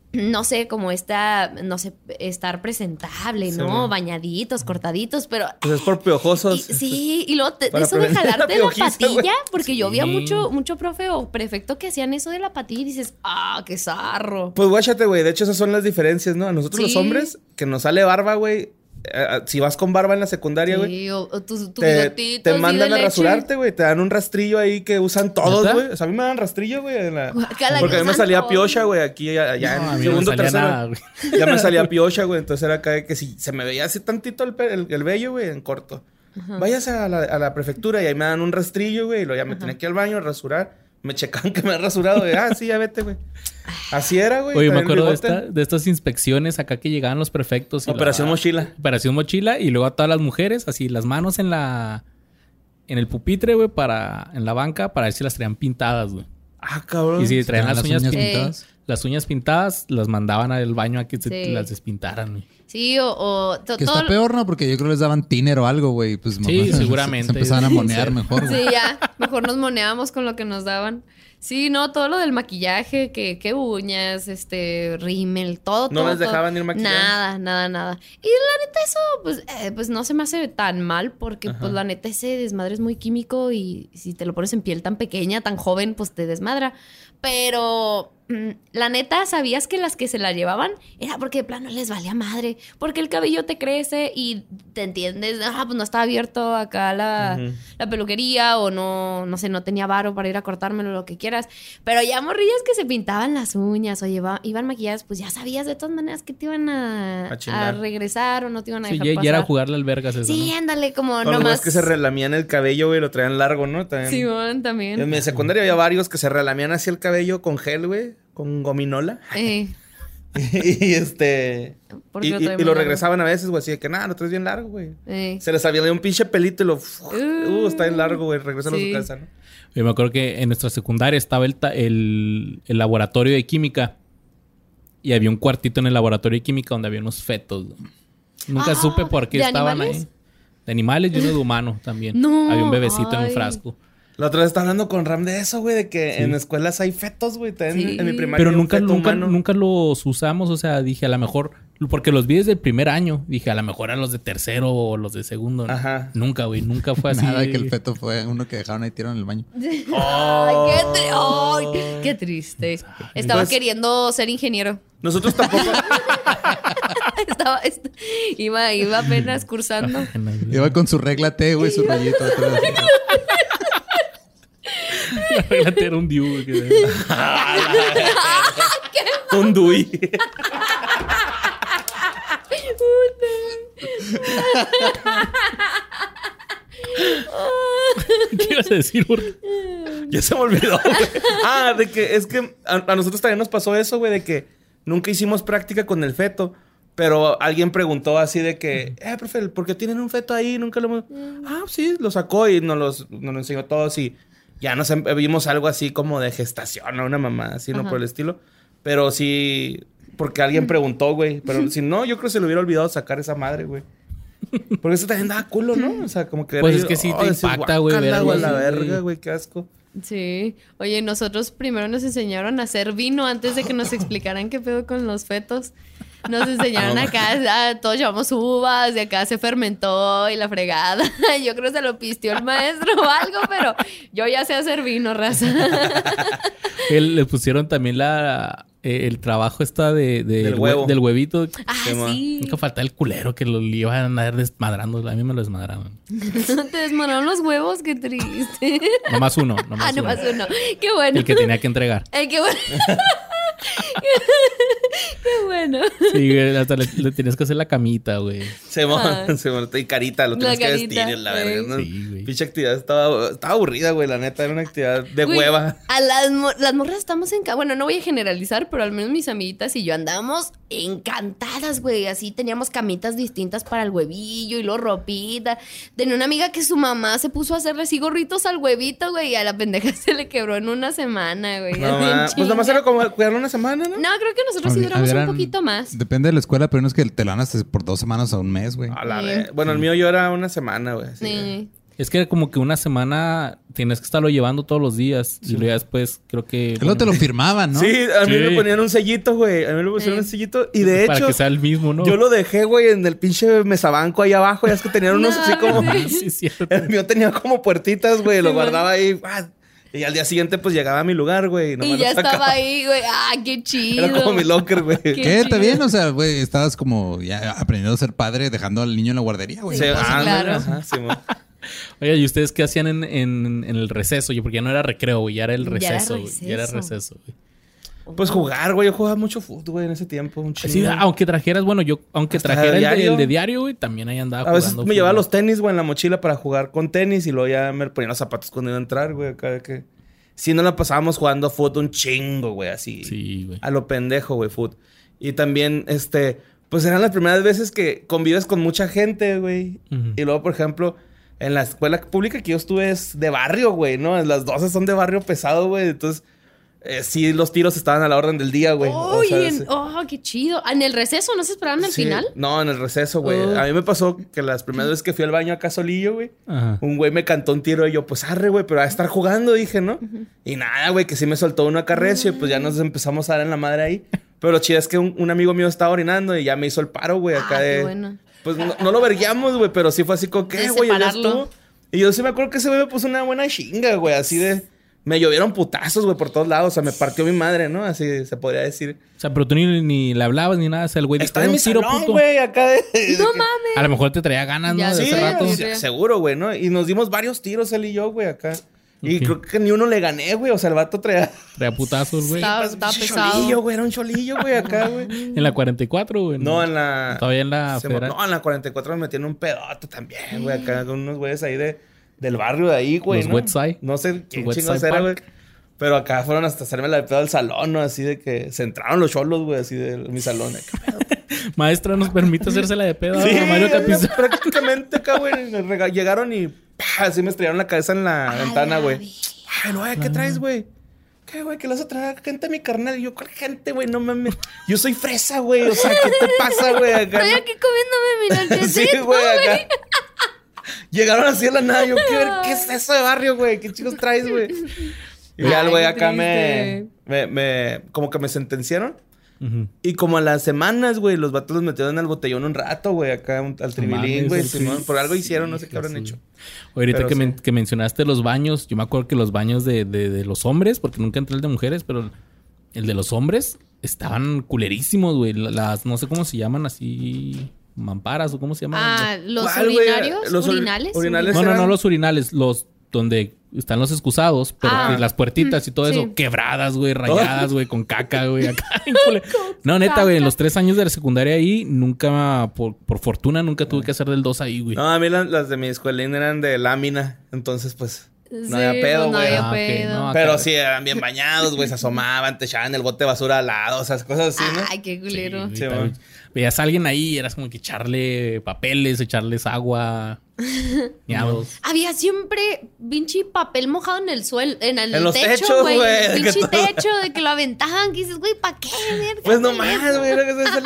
no sé, como estar presentable, Sí, ¿no? man. Bañaditos, cortaditos, pero... Pues es por piojosos. Sí, y luego Para eso de prevenir la jalarte la piojiza, patilla, güey. porque yo vi a Sí. mucho profe o prefecto que hacían eso de la patilla y dices, qué zarro. Pues guáchate, güey. De hecho, esas son las diferencias, ¿no? A nosotros los Sí. hombres, que nos sale barba, güey. Si vas con barba en la secundaria, güey. Sí, o tu Te bigotito así mandan de a leche. rasurarte, güey. Te dan un rastrillo ahí que usan todos, ¿Neta? güey. O sea, a mí me dan rastrillo, güey. Guácala, Porque a que mí me usan salía todos. piocha, güey. Aquí, allá No, a en mí no me segundo, salía tercero. nada, güey. Ya me salía piocha, güey. Entonces era acá de que si se me veía así tantito el vello, güey, en corto. Váyase a la prefectura y ahí me dan un rastrillo, güey. Y luego ya me tenía que ir al baño a rasurar. Me checaban que me había rasurado. De, sí, ya vete, güey. Así era, güey. Oye, me También acuerdo bigote. de estas inspecciones acá que llegaban los prefectos. Y Operación Mochila. Operación Mochila. Y luego a todas las mujeres, así, las manos en el pupitre, güey, en la banca, para ver si las traían pintadas, güey. Cabrón. Y si traían las uñas pintadas. Las uñas pintadas, las mandaban al baño a que se Sí. las despintaran, güey. Sí, Que está peor, ¿no? Porque yo creo que les daban tiner o algo, güey. Pues Sí, mejor seguramente. Se empezaban a monear Sí. mejor, güey. Sí, ya. Mejor nos moneábamos con lo que nos daban. Sí, no, todo lo del maquillaje, que uñas, rímel, todo, No todo. les dejaban ir maquilladas. Nada. Y la neta eso, pues no se me hace tan mal porque, pues la neta ese desmadre es muy químico y si te lo pones en piel tan pequeña, tan joven, pues te desmadra. Pero la neta, ¿sabías que las que se la llevaban era porque de plano les valía madre? Porque el cabello te crece y te entiendes, pues no estaba abierto acá la peluquería o no sé, no tenía varo para ir a cortármelo, lo que quieras. Pero ya morrillas que se pintaban las uñas o iban maquilladas, pues ya sabías de todas maneras que te iban A chingar. a regresar o no te iban a Sí, dejar ya, pasar. ya era jugarle albergas eso, Sí, ¿no? ándale, como Con los nomás. güeyes que se relamían el cabello, güey, lo traían largo, ¿no? También. Simón también. En mi secundaria había varios que se relamían así el cabello con gel, güey, con gominola. Eh, y Porque lo y traen lo largo. regresaban a veces, güey, así de que nada, lo traes bien largo, güey. eh. Se les salía un pinche pelito y está bien largo, güey, regresan a Sí. su casa, ¿no? Yo me acuerdo que en nuestra secundaria estaba el laboratorio de química. Y había un cuartito en el laboratorio de química donde había unos fetos, güey. Nunca supe por qué ¿de estaban animales? ahí. De animales y uno de humano también. No, Había un bebecito en un ay. frasco. La otra vez estaba hablando con Ram de eso, güey, de que en escuelas hay fetos, güey. También Sí. en mi primaria Pero había un feto humano. nunca los usamos. O sea, dije a lo mejor... Porque los vi desde el primer año. Dije a lo mejor eran los de tercero o los de segundo. ¿no? Ajá. Nunca, güey. Nunca fue así. Nada, que el feto fue uno que dejaron ahí tirado en el baño. Ay, qué triste. Estaba Pues- queriendo ser ingeniero. Nosotros tampoco. Iba apenas cursando. Iba con su regla T, güey, su rollito. atrás. Era un diu, güey. Un Dewey. ¿Qué ibas a decir, Ur? Ya se me olvidó, güey. De que es que a nosotros también nos pasó eso, güey, de que nunca hicimos práctica con el feto. Pero alguien preguntó así de que, profe, ¿por qué tienen un feto ahí? Nunca lo hemos... Sí, lo sacó y nos lo enseñó todos y ya vimos algo así como de gestación o una mamá así, ¿no? Ajá. Por el estilo. Pero sí, porque alguien preguntó, güey. Pero si no, yo creo que se le hubiera olvidado sacar esa madre, güey. Porque eso también daba culo, ¿no? O sea, como que... Pues es que sí te impacta, güey, ver algo a la así, verga, güey. güey, qué asco. Sí. Oye, nosotros primero nos enseñaron a hacer vino antes de que nos explicaran qué pedo con los fetos. Nos enseñaron acá, todos llevamos uvas y acá se fermentó y la fregada. Yo creo que se lo pisteó el maestro o algo, pero yo ya sé hacer vino, raza. Le pusieron también el trabajo Del huevo. del huevito. Sí. Nunca faltaba el culero que lo iban a ir desmadrando. A mí me lo desmadraron. Te desmanaron los huevos, qué triste. Nomás uno. Nomás uno. Nomás uno. Qué bueno. El que tenía que entregar. Qué bueno. Qué bueno. Sí, güey, hasta le tenías que hacer la camita, güey. Y carita, lo La tienes que carita, vestir, la verga, ¿no? Sí, güey. Pinche actividad estaba aburrida, güey, la neta. Era una actividad de Güey, hueva. A las morras estamos bueno, no voy a generalizar, pero al menos mis amiguitas y yo andábamos encantadas, güey. Así teníamos camitas distintas para el huevillo y luego ropita. Tenía una amiga que su mamá se puso a hacerle así gorritos al huevito, güey, y a la pendeja se le quebró en una semana, güey. No, así en pues chinga. nomás era como cuidarlo una semana, ¿no? No, creo que nosotros sí duramos un poquito más. Depende de la escuela, pero no es que te lo dan hasta por 2 semanas o un mes, güey. A la Sí. Bueno, el mío yo era una semana, güey. así, Sí. Es que como que una semana tienes que estarlo llevando todos los días. Sí. Y luego después creo que... Luego te lo firmaban, ¿no? Sí, a mí me ponían un sellito, güey. A mí me pusieron un sellito. Y de hecho... Para que sea el mismo, ¿no? Yo lo dejé, güey, en el pinche mesabanco ahí abajo. Ya es que tenían unos así como... Sí, cierto. El mío tenía como puertitas, güey. Lo guardaba ahí. Y al día siguiente, pues, llegaba a mi lugar, güey. Y ya estaba ahí, güey. ¡Ah, qué chido! Era como mi locker, güey. ¿Qué? ¿Está bien? O sea, güey, estabas como ya aprendiendo a ser padre, dejando al niño en la guardería, güey. Sí, claro. Ajá, sí, oye, ¿y ustedes qué hacían en el receso? Porque ya no era recreo, güey. Ya era el receso, güey. Ya era receso, güey. Pues jugar, güey. Yo jugaba mucho fútbol, güey, en ese tiempo. Un chingo. Sí, aunque trajeras, bueno, yo... Aunque hasta trajera el de diario, güey, también ahí andaba jugando. A veces me llevaba los tenis, güey, en la mochila para jugar con tenis. Y luego ya me ponía los zapatos cuando iba a entrar, güey. Acá que... Sí, nos la pasábamos jugando fútbol un chingo, güey, así. Sí, güey. A lo pendejo, güey, fútbol. Y también, pues eran las primeras veces que convives con mucha gente, güey. Uh-huh. Y luego, por ejemplo, en la escuela pública que yo estuve es de barrio, güey, ¿no? Las 12 son de barrio pesado, güey. Entonces, sí, los tiros estaban a la orden del día, güey. Qué chido. ¿En el receso no se esperaban al final? No, en el receso, güey. A mí me pasó que las primeras veces que fui al baño acá solillo, güey, un güey me cantó un tiro y yo, pues arre, güey, pero a estar jugando, dije, ¿no? Uh-huh. Y nada, güey, que sí me soltó uno acá recio y pues ya nos empezamos a dar en la madre ahí. Pero lo chido es que un amigo mío estaba orinando y ya me hizo el paro, güey, acá de... Qué bueno. Pues no lo verguiamos, güey, pero sí fue así como, ¿qué, güey? Y yo sí me acuerdo que ese güey me puso una buena chinga, güey, así de... Me llovieron putazos, güey, por todos lados. O sea, me partió mi madre, ¿no? Así se podría decir. O sea, pero tú ni le hablabas ni nada. O sea, el güey... Está en mi salón, güey, acá de... ¡No mames! A lo mejor te traía ganas, ¿no? Sí, de ese rato. Seguro, güey, ¿no? Y nos dimos varios tiros él y yo, güey, acá. Y creo que ni uno le gané, güey. O sea, el vato traía putazos, güey. Estaba pesado. Cholillo, güey. Era un cholillo, güey, acá, güey. ¿En la 44, güey? No, en la... ¿Todavía en la federal? No, en la 44 me metieron un pedote también, güey. Acá con unos güeyes ahí del barrio de ahí, güey. Los Westside. No sé quién chingados era, güey. Pero acá fueron hasta hacerme la de pedo al salón, ¿no? Así de que se entraron los cholos, güey, así de mi salón. Maestra, ¿nos permite hacerse la de pedo? Sí, Mario Capizón. Prácticamente acá, güey. Llegaron y así me estrellaron la cabeza en la ventana, güey. Ay, güey, ¿qué traes, güey? ¿Qué, güey? ¿Que le vas a traer gente a mi carnal? Y yo, ¿cuál gente, güey? No mames. Yo soy fresa, güey. O sea, ¿qué te pasa, güey? Acá, estoy aquí comiéndome mi lonchecito, sí, güey, acá. Llegaron así a la nada. Yo, ¿qué es eso de barrio, güey? ¿Qué chicos traes, güey? Y ya el güey acá como que me sentenciaron. Uh-huh. Y como a las semanas, güey, los vatos los metieron al botellón un rato, güey, acá al tribilín, güey. Por algo hicieron, no sé qué habrán hecho. Oye, ahorita que mencionaste los baños, yo me acuerdo que los baños de los hombres, porque nunca entré el de mujeres, pero el de los hombres estaban culerísimos, güey. Las, no sé cómo se llaman así... mamparas o cómo se llaman. ¿Los urinarios? Los ¿Urinales? No, los urinales. Los donde están los excusados, pero las puertitas y todo eso quebradas, güey, rayadas, güey, con caca, güey. Acá. No, neta, güey, en los 3 años de la secundaria ahí, nunca, por fortuna, nunca tuve que hacer del 2 ahí, güey. No, a mí las de mi escuelín eran de lámina, entonces, pues... No había pedo, güey. Pero sí, eran bien bañados, güey. Se asomaban, te echaban el bote de basura al lado. O sea, cosas así, ¿no? Ay, qué culero. Sí, veías a alguien ahí y eras como que echarle papeles, echarles agua. Miados. Había siempre pinche papel mojado en el suelo, en los techos, güey. Pinche techo, de que lo aventaban. Que dices, güey, ¿para qué, verga? Pues nomás, güey.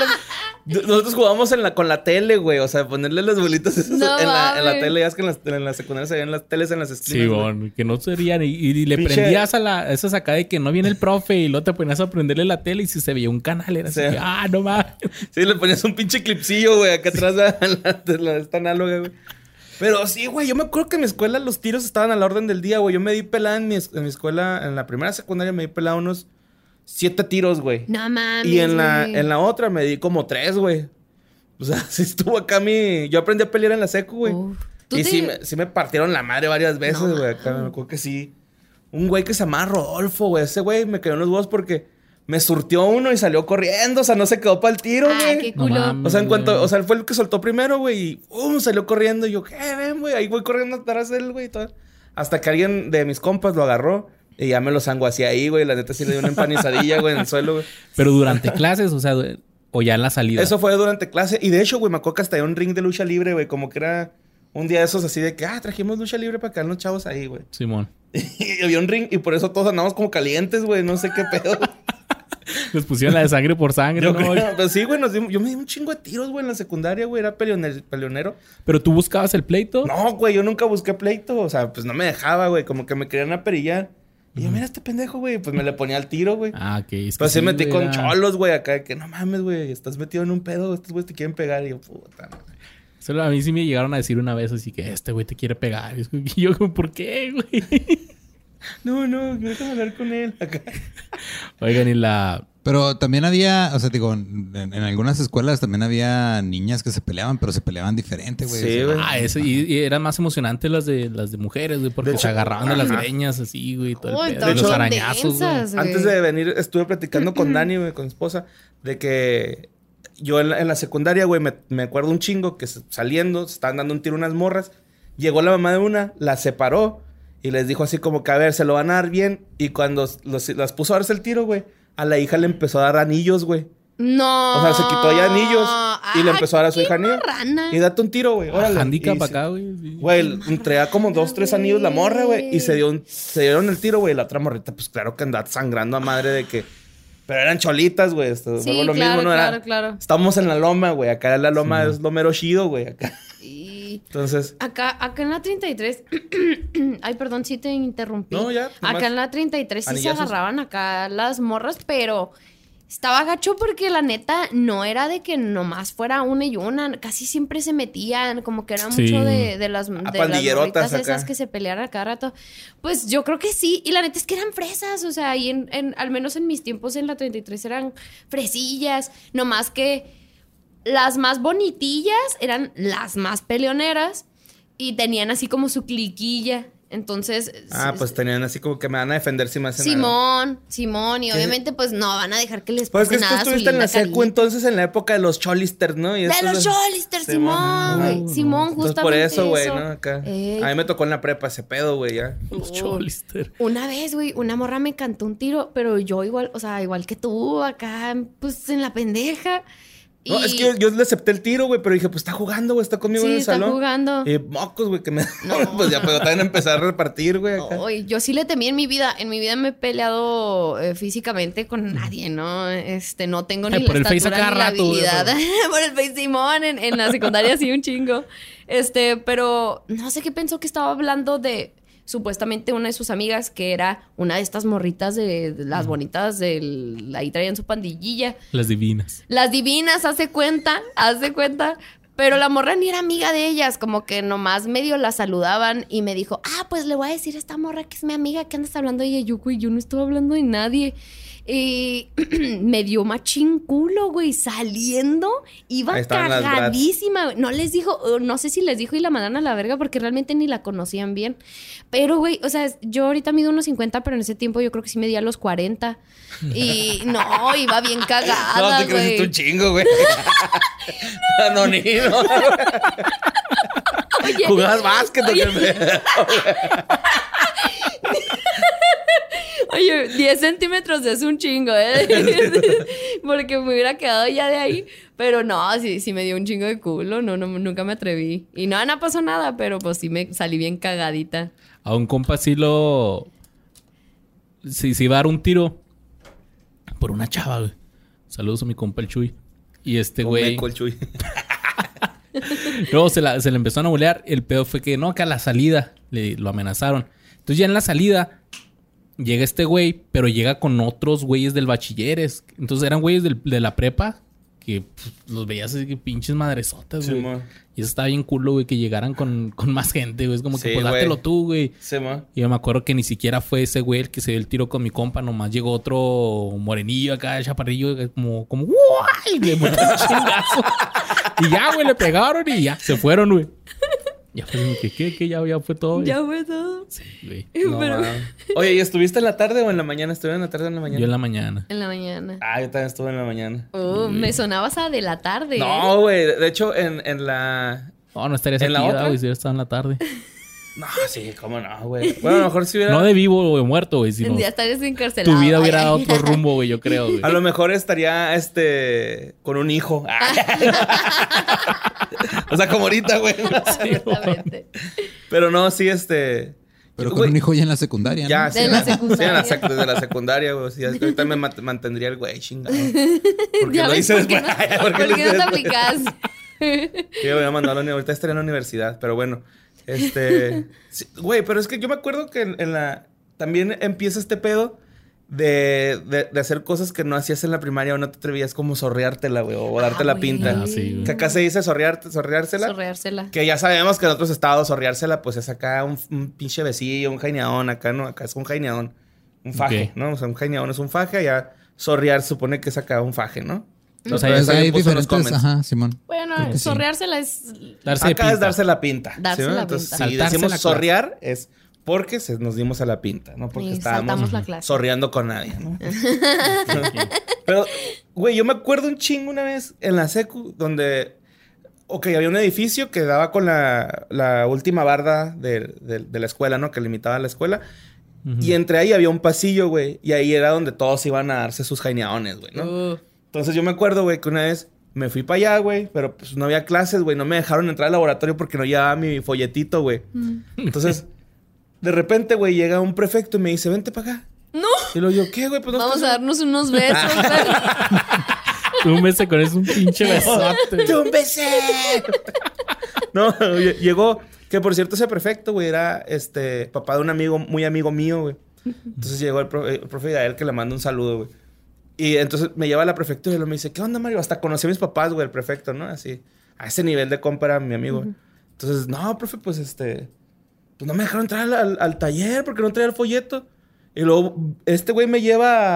Nosotros jugábamos con la tele, güey. O sea, ponerle las bolitas esas en la tele. Ya es que en la secundaria se veían las teles en las esquinas. Sí, bueno, que no serían. Y le prendías a esas acá de que no viene el profe y luego te ponías a prenderle la tele y si se veía un canal era así. No mames. Sí, le ponías un pinche clipsillo, güey, acá atrás de esta análoga, güey. Pero sí, güey, yo me acuerdo que en mi escuela los tiros estaban a la orden del día, güey. Yo me di pelada en mi escuela, en la primera secundaria me di pelada unos 7 tiros, güey. No mames. Y en la otra me di como 3, güey. O sea, sí estuvo acá yo aprendí a pelear en la secu, güey. Y sí me partieron la madre varias veces, güey. Acá me acuerdo que sí. Un güey que se llamaba Rodolfo, güey. Ese güey me cayó en los huevos porque me surtió uno y salió corriendo. O sea, no se quedó para el tiro, güey. Ay, qué culo. O sea, él fue el que soltó primero, güey. Y salió corriendo. Y yo, ¿qué ven, güey? Ahí voy corriendo atrás de él, güey. Hasta que alguien de mis compas lo agarró. Y ya me lo sanguacié ahí, güey. La neta sí le dio una empanizadilla, güey, en el suelo, güey. Pero durante clases, o sea, o ya en la salida. Eso fue durante clase. Y de hecho, güey, me acuerdo que hasta había un ring de lucha libre, güey. Como que era un día de esos así de que, trajimos lucha libre para quedar los chavos ahí, güey. Simón. Y había un ring y por eso todos andamos como calientes, güey. No sé qué pedo. Les pusieron la de sangre por sangre, Yo ¿no? creo, pues sí, güey, yo me di un chingo de tiros, güey, en la secundaria, güey. Era peleonero. ¿Pero tú buscabas el pleito? No, güey, yo nunca busqué pleito. O sea, pues no me dejaba, güey. Como que me querían aperillar. Y yo, mira este pendejo, güey. Pues me le ponía al tiro, güey. Ah, ok. Es que Pues sí metí güey, con cholos, güey, acá. Que no mames, güey. Estás metido en un pedo. Estos güeyes te quieren pegar. Y yo, puta madre. Solo a mí sí me llegaron a decir una vez así que este güey te quiere pegar. Y yo, ¿por qué, güey? No, déjame hablar con él. Acá. Oigan, y la... Pero también había, o sea, digo, en algunas escuelas también había niñas que se peleaban, pero se peleaban diferente, güey. Sí, güey. Ah, eso, y eran más emocionantes las de mujeres, güey, porque De hecho, se agarraban de las ajá. greñas así, güey, todo Uy, el pedo, todas y los son arañazos, güey. densas, güey. Antes de venir, estuve platicando con Dani, güey, con mi esposa, de que yo en la secundaria, güey, me acuerdo un chingo que saliendo, se estaban dando un tiro unas morras. Llegó la mamá de una, la separó y les dijo así como que, a ver, se lo van a dar bien. Y cuando las puso a darse el tiro, güey, a la hija le empezó a dar anillos, güey. No. O sea, se quitó ya anillos y le empezó a dar a su hija anillos. marrana. Y date un tiro, güey, órale. Handicap Y acá, güey. Sí. Güey, traía como 2, 3 anillos la morra, güey. Y se dieron el tiro, güey. La otra morrita, pues claro que andaba sangrando a madre de que... Pero eran cholitas, güey. Sí, Fue lo claro, mismo, ¿no? claro, claro. Estábamos en la loma, güey. Acá en la loma es lo mero chido, güey. Acá. Y Entonces... acá en la 33... Ay, perdón, sí te interrumpí. No, ya, nomás Acá en la 33 sí se anillazos. agarraban acá las morras, pero... Estaba gacho porque la neta no era de que nomás fuera una y una. Casi siempre se metían. Como que era Sí. mucho de las pandillerotas morritas esas acá. que se pelearan a cada rato. Pues yo creo que sí. Y la neta es que eran fresas. O sea, y al menos en mis tiempos en la 33 eran fresillas. Nomás que las más bonitillas eran las más peleoneras. Y tenían así como su cliquilla. Entonces... pues tenían así como que me van a defender si me hacen algo. Simón, y ¿Qué? obviamente pues no van a dejar que les Pues pase es que tú nada a su estuviste en la linda secu carita. entonces en la época de los cholisters, ¿no? Y De estos los Chollister, Simón, güey. Simón, Entonces justamente por eso, güey, eso. ¿no? Acá. Ey. A mí me tocó en la prepa ese pedo, güey, ya. Los Cholister. Una vez, güey, una morra me cantó un tiro, pero yo igual, o sea, igual que tú, acá, pues en la pendeja. No, es que yo le acepté el tiro, güey, pero dije, pues está jugando, güey, está conmigo Sí, en el está salón. jugando. Y mocos, güey, que me... No. Pues ya, pero también empecé a repartir, güey, acá. Ay, yo sí le temí en mi vida. En mi vida me he peleado físicamente con nadie, ¿no? No tengo ni Ay, por la el Face estatura a cada ni la rato, güey, habilidad. Por el Face Simón, en la secundaria sí un chingo. Pero no sé qué pensó que estaba hablando de supuestamente una de sus amigas que era una de estas morritas de las bonitas ahí traían su pandillilla. Las divinas. Las divinas, hace cuenta. Pero la morra ni era amiga de ellas, como que nomás medio la saludaban y me dijo, pues le voy a decir a esta morra que es mi amiga, que andas hablando de ella. Yo, güey, yo no estoy hablando de nadie. Y me dio machín culo, güey, saliendo, iba Ahí estaban las cagadísima, güey. No les dijo, no sé si les dijo y la mandaron a la verga porque realmente ni la conocían bien. Pero, güey, o sea, yo ahorita mido unos 50, pero en ese tiempo yo creo que sí medía los 40. Y no, iba bien No, cagada, te creciste güey. un chingo, güey. Anonino. Oye, Jugabas básquet, oye. ¿o qué? Oye, 10 centímetros es un chingo, ¿eh? Porque me hubiera quedado ya de ahí. Pero no, sí me dio un chingo de culo. No, nunca me atreví. Y no pasó nada, pero pues sí me salí bien cagadita. A un compa sí lo... Sí, iba a dar un tiro por una chava, güey. Saludos a mi compa el Chuy. Y güey... Meco el Chuy. Luego se le empezaron a bolear. El pedo fue que no, que a la salida lo amenazaron. Entonces ya en la salida llega este güey, pero llega con otros güeyes del bachilleres. Entonces eran güeyes de la prepa que pues, los veías así que pinches madresotas, güey. Sí, mo. Y eso estaba bien culo, güey, que llegaran con más gente, güey. Es como que Sí, pues güey. dátelo tú, güey. Sí, mo. Y yo me acuerdo que ni siquiera fue ese güey el que se dio el tiro con mi compa. Nomás llegó otro morenillo acá, chaparrillo, como ¡guay! Le metió un chingazo. Y ya, güey, le pegaron y ya. Se fueron, güey. Ya fue como que, ¿qué? Ya fue todo, güey. Ya fue todo. Sí, güey. No, Pero- mames. Oye, ¿y estuviste en la tarde o en la mañana? ¿Estuve en la tarde o en la mañana? Yo en la mañana. En la mañana. Yo también estuve en la mañana. Me sonabas a de la tarde. No, güey. De hecho, en la... No estarías ¿En aquí, la otra? güey, si hubiera estado en la tarde. No, sí, cómo no, güey. Bueno, a lo mejor si hubiera... No de vivo o de muerto, güey, sino Ya estarías encarcelado. tu vida Ay, hubiera ay. dado otro rumbo, güey, yo creo, güey. A lo mejor estaría, con un hijo. O sea, como ahorita, güey. Exactamente. Pero no, sí, Pero con un hijo ya en la secundaria, ¿no? Ya, de la secundaria. Sí, desde la secundaria, güey. Sí, ahorita me mantendría el güey, chingado. Porque ¿Ya lo ves hice por qué después. no, ¿por qué no te aplicas? Yo voy a mandar a la universidad. Ahorita estaría en la universidad, pero bueno. Sí, güey, pero es que yo me acuerdo que en la... También empieza este pedo de hacer cosas que no hacías en la primaria o no te atrevías, como sorreártela, güey, o darte la pinta. Ah, sí, güey. Que acá se dice sorreársela. Sorreársela. Que ya sabemos que en otros estados sorreársela, pues es acá un pinche besillo, un jaineadón. Acá no, acá es un jaineadón. Un faje, Ok. ¿no? O sea, un jaineadón es un faje, allá sorrear supone que es acá un faje, ¿no? O sea, Pues hay puso en los diferentes, comments. ajá, Simón. Bueno, Creo que sí. sorreársela es... Darse de Acá es pinta. darse la pinta. Darse ¿sí? la Entonces, pinta. si Saltarse decimos la clase. sorrear es porque nos dimos a la pinta, no porque Sí, estábamos saltamos la clase. sorreando con nadie, ¿no? Pero, güey, yo me acuerdo un chingo una vez en la secu donde... Ok, había un edificio que daba con la última barda de la escuela, ¿no? Que limitaba la escuela. Y entre ahí había un pasillo, güey. Y ahí era donde todos iban a darse sus jaineadones, güey, ¿no? Entonces yo me acuerdo, güey, que una vez me fui para allá, güey. Pero pues no había clases, güey. No me dejaron entrar al laboratorio porque no llevaba mi folletito, güey. Entonces, de repente, güey, llega un prefecto y me dice, vente para acá. ¡No! Y luego yo, ¿qué, güey? Pues no Vamos estás- a darnos unos besos. Un beso con eso, un pinche besote. ¡Yo un besé! No, llegó... Que por cierto, ese prefecto, güey, era papá de un amigo, muy amigo mío, güey. Entonces llegó el profe Gael, que le manda un saludo, güey. Y entonces me lleva a la prefectura y él me dice, ¿qué onda, Mario? Hasta conocí a mis papás, güey, el prefecto, ¿no? Así, a ese nivel de compa era mi amigo. Entonces, no, profe, pues pues no me dejaron entrar al taller porque no traía el folleto. Y luego este güey me lleva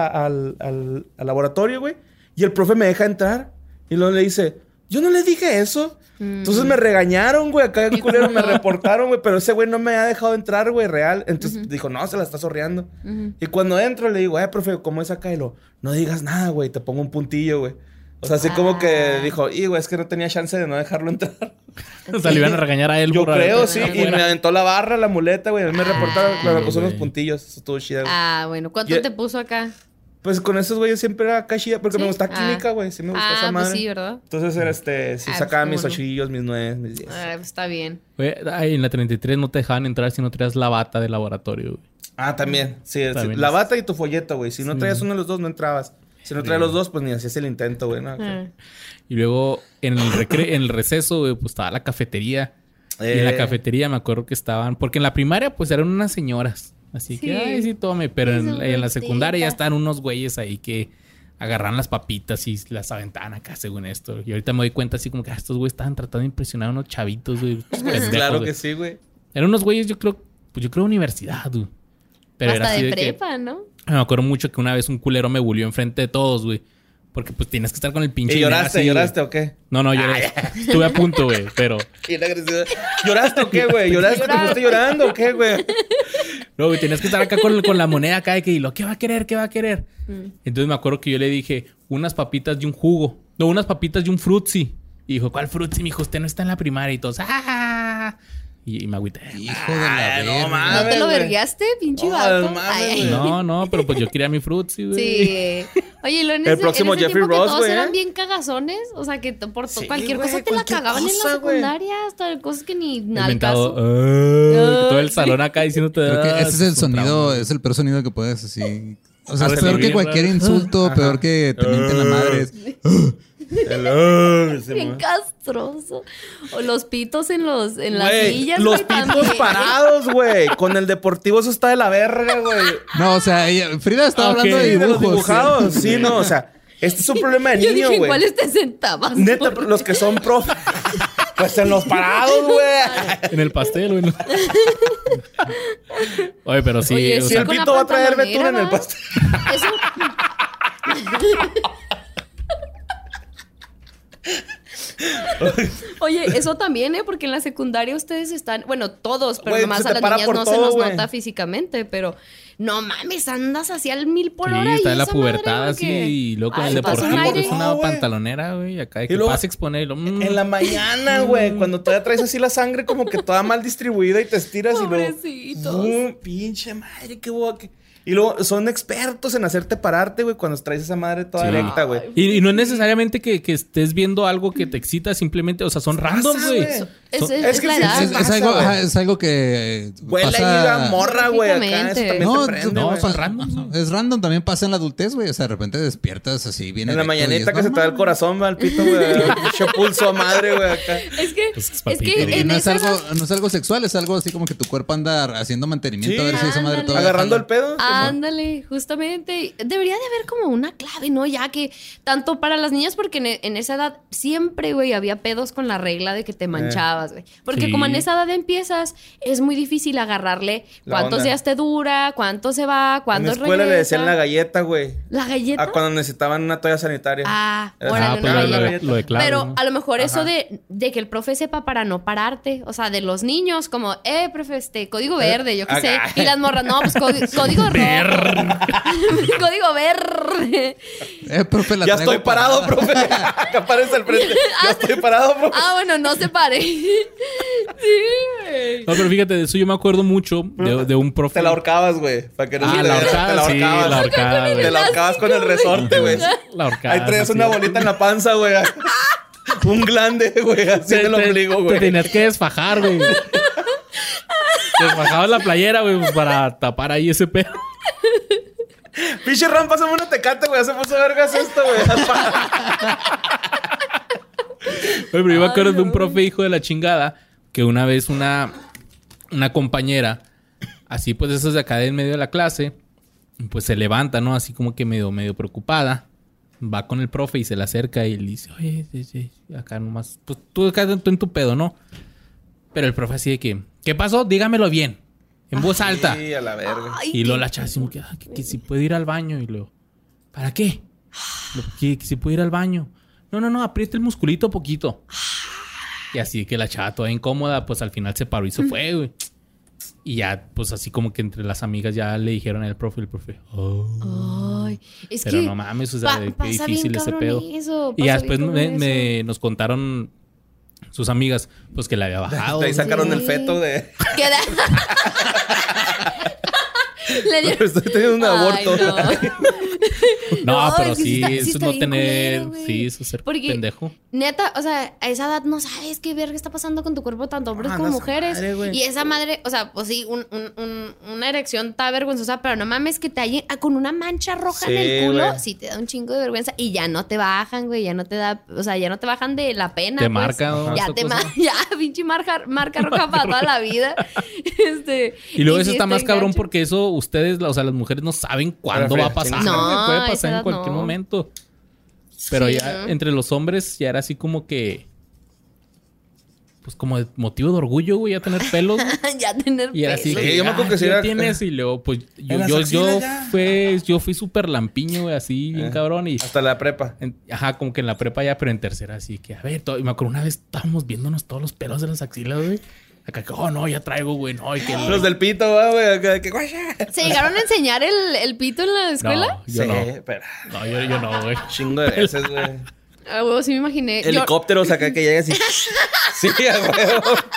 al laboratorio, güey. Y el profe me deja entrar. Y luego le dice, yo no le dije eso. Entonces me regañaron, güey. Acá el culero me reportaron, güey. Pero ese güey no me ha dejado entrar, güey, real. Entonces dijo, no, se la está sorreando. Y cuando entro le digo, profe, ¿cómo es acá? Y no digas nada, güey. Te pongo un puntillo, güey. O sea, así como que dijo, güey, es que no tenía chance de no dejarlo entrar. O sea, le iban a regañar a él. Yo por creo, haber- sí. Y me aventó la barra, la muleta, güey. A mí me reportaron, me puso unos güey. puntillos. Eso estuvo chido. Bueno. ¿Cuánto Yo- te puso acá? Pues con esos güeyes siempre era acá chida. Porque ¿Sí? me gusta química, güey. Sí me gusta esa madre. Pues sí, ¿verdad? Entonces era sí Ah, sacaba pues, mis cómo no. 8, mis 9, mis 10. Está bien. Güey, ay, en la 33 no te dejaban entrar si no traías la bata del laboratorio, güey. Ah, también. Sí, También la es- bata y tu folleto, güey. Si no traías uno de los dos, no entrabas. Si no traías los dos, pues ni hacías el intento, güey. ¿no? Y luego en el receso, güey, pues estaba la cafetería. Y en la cafetería me acuerdo que estaban... Porque en la primaria, pues eran unas señoras. Así que, Sí. ay, sí, tome. Pero Sí, en su la secundaria ya rosita. están unos güeyes ahí que agarran las papitas y las aventaban acá, según esto. Y ahorita me doy cuenta así como que estos güeyes estaban tratando de impresionar a unos chavitos, güey. pendejos, Claro güey. que sí, güey. Eran unos güeyes, yo creo universidad, güey. Pero era Hasta así de de que... prepa, ¿no? Me acuerdo mucho que una vez un culero me bulió enfrente de todos, güey. Porque pues tienes que estar con el pinche... ¿Y dinero lloraste? así, ¿Lloraste güey. o qué? No, lloré. Estuve a punto, güey, pero... Bien agresivo. ¿Lloraste o qué, güey? ¿Lloraste? ¿Te fuiste llorando o qué, güey? No, güey, tenías que estar acá con la moneda acá de que... ¿Qué va a querer? ¿Qué va a querer? Entonces me acuerdo que yo le dije... Unas papitas y un jugo. No, unas papitas y un frutzi. Y dijo... ¿Cuál frutzi, mijo? Usted no está en la primaria. Y todos... ¡Ah! Y me agüité. Hijo de la Ay, no verga. mames. ¿No te lo güey. verguiaste, pinche No, vato? mames, Ay, güey. No, pero pues yo quería mi frutzi, güey. Sí. Oye, lo en El ese, próximo en ese Jeffrey tiempo que Ross, todos güey, eran ¿eh? bien cagazones. O sea, que por Sí, cualquier güey, cosa te la cualquier cagaban en cosa, la güey. secundaria. Hasta cosas que ni El al mentado... caso. todo el salón acá diciéndote... Creo que "Ah, ese es el su sonido, trauma". es el peor sonido que puedes así. O sea, Ah, es peor que recibir, cualquier ¿verdad? insulto, Ajá. peor que te mienten la madre. Es, Hello, sí, Bien man. castroso. O los pitos en las Güey, sillas. los güey, pitos también. parados, güey. Con el deportivo eso está de la verga, güey. No, o sea, Frida estaba Ok. hablando de Sí, de dibujos. los dibujados. Sí, no, o sea, este es un problema de Yo niño, dije, güey. ¿cuáles te sentabas? Neta, los que son profe. Pues en los parados, güey. En el pastel, güey. Oye, pero sí. Oye, o Si sí, sea, el con la pito va a traer pantalonera, betún en el ¿va? pastel. Eso. Oye, eso también, ¿eh? Porque en la secundaria ustedes están... Bueno, todos, pero Güey, nomás se a te las para niñas por no se todo, nos güey. nota físicamente, pero... No mames, andas hacia el 1000 por sí, hora. está y en la esa madre, pubertad güey, así que- y luego con Ay, el pasa un deportivo aire. es una No, güey. pantalonera, güey. Acá hay que luego- pasa a exponer y lo, En la mañana, güey, cuando todavía traes así la sangre como que toda mal distribuida y te estiras y luego... Pobrecitos. Pinche madre, qué boca. Y luego son expertos en hacerte pararte, güey, cuando traes esa madre toda Sí. recta, güey. Y no es necesariamente que estés viendo algo que te excita, simplemente, o sea, son Pasa, randoms, güey. güey. Es la edad. Es algo que huele pasa... ahí morra, güey. Acá eso también no, te prende, no, son random. Es random, también pasa en la adultez, güey. O sea, de repente despiertas así, viene en la mañanita que se te da el corazón, va al pito, güey. Mucho pulso a madre, güey, acá. Es que no es algo sexual, es algo así como que tu cuerpo anda haciendo mantenimiento, a ver si esa madre todo. Agarrando el pedo. Ándale, justamente. Debería de haber como una clave, ¿no? Ya que tanto para las niñas, porque en esa edad siempre, güey, había pedos con la regla de que te manchabas, güey. Porque como en esa edad empiezas, es muy difícil agarrarle cuántos días te dura, cuánto se va, cuándo regresa. En la escuela le decían la galleta, güey. ¿La galleta? Cuando necesitaban una toalla sanitaria. Lo de clave, pero ¿no? a lo mejor eso de que el profe sepa para no pararte. O sea, de los niños, como, profe, código verde, yo qué sé. Y las morras, no, pues código rojo. Código verde. Profe, ya estoy parado, profe. Acá aparece al frente. Ya estoy parado, profe. Bueno, no se pare. Sí, güey. No, pero fíjate, de eso yo me acuerdo mucho de un profe. Te la ahorcabas, güey. Para que no se la ahorcabas, sí, la ahorcabas. Te la ahorcabas con el resorte, güey. La ahorcabas. Ahí traías una bolita en la panza, güey. Un glande, güey, así en el ombligo, güey. Te tenías que desfajar, güey. Desfajabas la playera, güey, pues, para tapar ahí ese pedo. Pinche Ram, pásame una Tecate, güey. Ya se puso vergas esto, güey. Pero yo me acuerdo de un profe hijo de la chingada que una vez una compañera, así pues esos de acá en medio de la clase, pues se levanta, ¿no? Así como que medio preocupada. Va con el profe y se le acerca y le dice, oye, acá nomás, pues tú acá en tu pedo, ¿no? Pero el profe así de que, ¿qué pasó? Dígamelo bien, en voz alta. Sí, a la verga. Y luego la chava así como que si puede ir al baño. Y luego, ¿para qué? Que si puede ir al baño. No, aprieta el musculito poquito. Y así que la chava toda incómoda, pues al final se paró y se fue, güey. Y ya, pues así como que entre las amigas ya le dijeron al profe, Ay, es pero que no mames, o sea, qué difícil ese pedo. Eso, y ya después nos contaron sus amigas, pues que le había bajado. Ahí sacaron el feto de... Estoy teniendo un aborto. No, pero es que sí, eso está no bien tener... culero, sí, eso es ser pendejo. Neta, o sea, a esa edad no sabes qué verga está pasando con tu cuerpo, tanto hombres como mujeres. Madre, y esa madre, o sea, pues sí, una erección está vergonzosa, pero no mames que te hallen con una mancha roja en el culo, sí te da un chingo de vergüenza. Y ya no te bajan, güey, ya no te da, o sea, ya no te bajan de la pena. Te pues. marca, ¿no? Ya, pinche marca roja para toda la vida. Y luego eso está más cabrón porque eso ustedes, o sea, las mujeres no saben cuándo va a pasar. No, puede pasar en cualquier momento. Pero ya entre los hombres ya era así como que... Pues como de motivo de orgullo, güey, ya tener pelos. Ya tener y era así pelos. que, yo me acuerdo que sí era... tienes y luego, pues, yo fui súper lampiño, güey, así, bien cabrón. Y hasta la prepa. Como que en la prepa ya, pero en tercera, así que, a ver, y me acuerdo una vez estábamos viéndonos todos los pelos de las axilas, güey. Acá que, no, ya traigo, güey, no. Y que los del pito, güey, acá que guaya. ¿Se llegaron a enseñar el pito en la escuela? No, yo sí, no. pero... No, yo no, güey. Chingo de veces, güey. Güey, sí me imaginé. Helicópteros acá que llegas y... Sí, güey.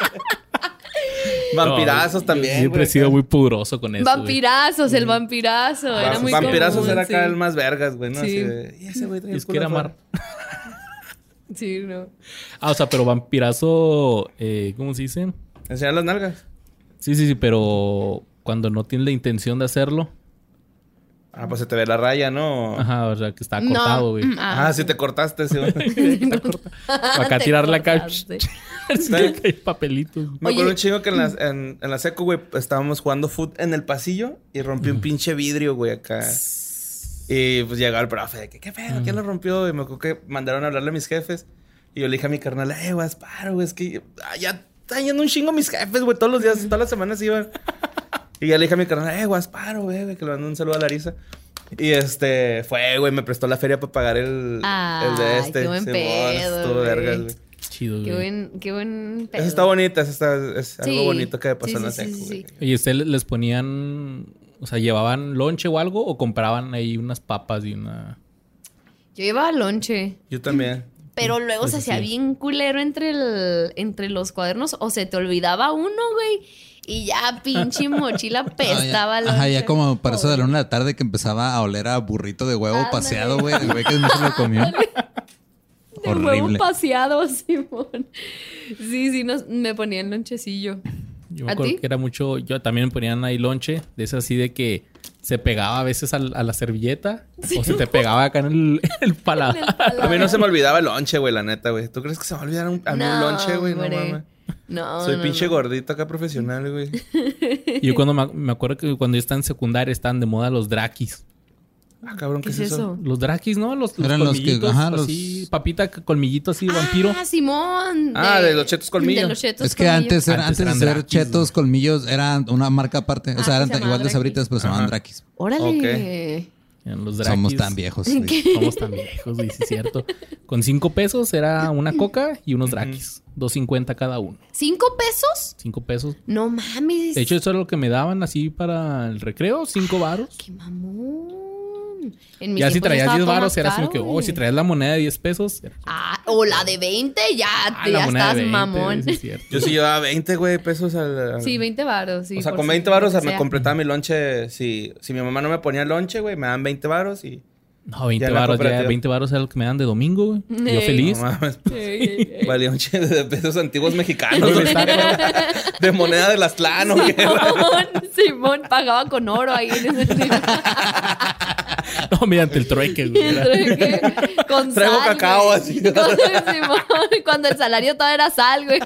Vampirazos también, siempre he sido muy pudoroso con eso. Vampirazos, el vampirazo. Era muy vampirazos común, era acá el más vergas, güey, ¿no? Sí. Así de, y ese güey traía Es que era mar. Sí, no. O sea, pero vampirazo, ¿cómo se dice? Enseñar las nalgas. Sí, pero cuando no tienes la intención de hacerlo. Pues se te ve la raya, ¿no? Ajá, o sea, que está cortado, güey. Sí te cortaste, sí. Acá tirar la cacha. Hay papelitos. Me acuerdo un chingo que en la seco, güey, estábamos jugando foot en el pasillo y rompí un pinche vidrio, güey, acá. Y pues llegó el profe, ¿qué pedo? ¿Quién lo rompió? Y me acuerdo que mandaron a hablarle a mis jefes. Y yo le dije a mi carnal, Gasparo, güey, es que ya están yendo un chingo mis jefes, güey, todos los días, todas las semanas iban. Y ya le dije a mi carnal, Gasparo, güey, que le mandó un saludo a Larisa. Y fue, güey, me prestó la feria para pagar el de este. Qué buen pedo, estuvo vergas, güey. Chido, güey. Qué buen pedo. Esa está bonita, es algo bonito que pasó en la seco, güey. ¿Y ustedes les ponían, o sea, llevaban lonche o algo o compraban ahí unas papas y una... Yo llevaba lonche. Yo también. Pero luego se hacía bien culero entre los cuadernos o se te olvidaba uno, güey. Y ya pinche mochila pestaba. Ya como para eso de la 1 de la tarde que empezaba a oler a burrito de huevo paseado, güey. El güey que no se lo comió. El huevo paseado, Simón. Sí, me ponían lonchecillo. Yo me acuerdo que era mucho... Yo también me ponían ahí lonche. De eso así de que se pegaba a veces a la servilleta. Sí. O se te pegaba acá en el paladar. A mí no se me olvidaba el lonche, güey, la neta, güey. ¿Tú crees que se me va a olvidar a mí un lonche, güey? No mames. No, soy pinche gordito acá profesional, güey. Y yo cuando me acuerdo que cuando yo estaba en secundaria estaban de moda los Drakis. Ah, cabrón, ¿qué es eso? Los Drakis, ¿no? Los colmillitos, así, papita, colmillito así, vampiro. Ah, Simón. De los chetos colmillos. Es que antes de ser chetos colmillos, eran una marca aparte. O sea, eran igual de sabritas, pero se llamaban Drakis. Órale. Okay. Los Drakis. Somos tan viejos. Somos tan viejos, güey, sí es cierto. Con 5 pesos era una coca y unos Drakis. 2.50 cada uno. ¿5 pesos? 5 pesos. No mames. De hecho, eso era lo que me daban así para el recreo, 5 varos. ¡Qué mamón! Ya si traías 10 varos era así que, si traías la moneda de 10 pesos. O la de 20, ya estás 20, mamón. Sí, yo sí llevaba 20, güey, pesos al... Sí, 20 varos. Sí, o sea, con 20 varos me completaba mi lonche. Si mi mamá no me ponía lonche, güey, me dan 20 varos y... No, 20 varos era lo que me dan de domingo, güey. Yo feliz. No mames. Valía un chingo de pesos antiguos mexicanos, güey. De moneda de las Tlán, güey. Simón pagaba con oro ahí en ese tiempo. No, mediante el trueque, güey. Con traigo sal, cacao güey. así. Simón, cuando el salario todo era sal, güey.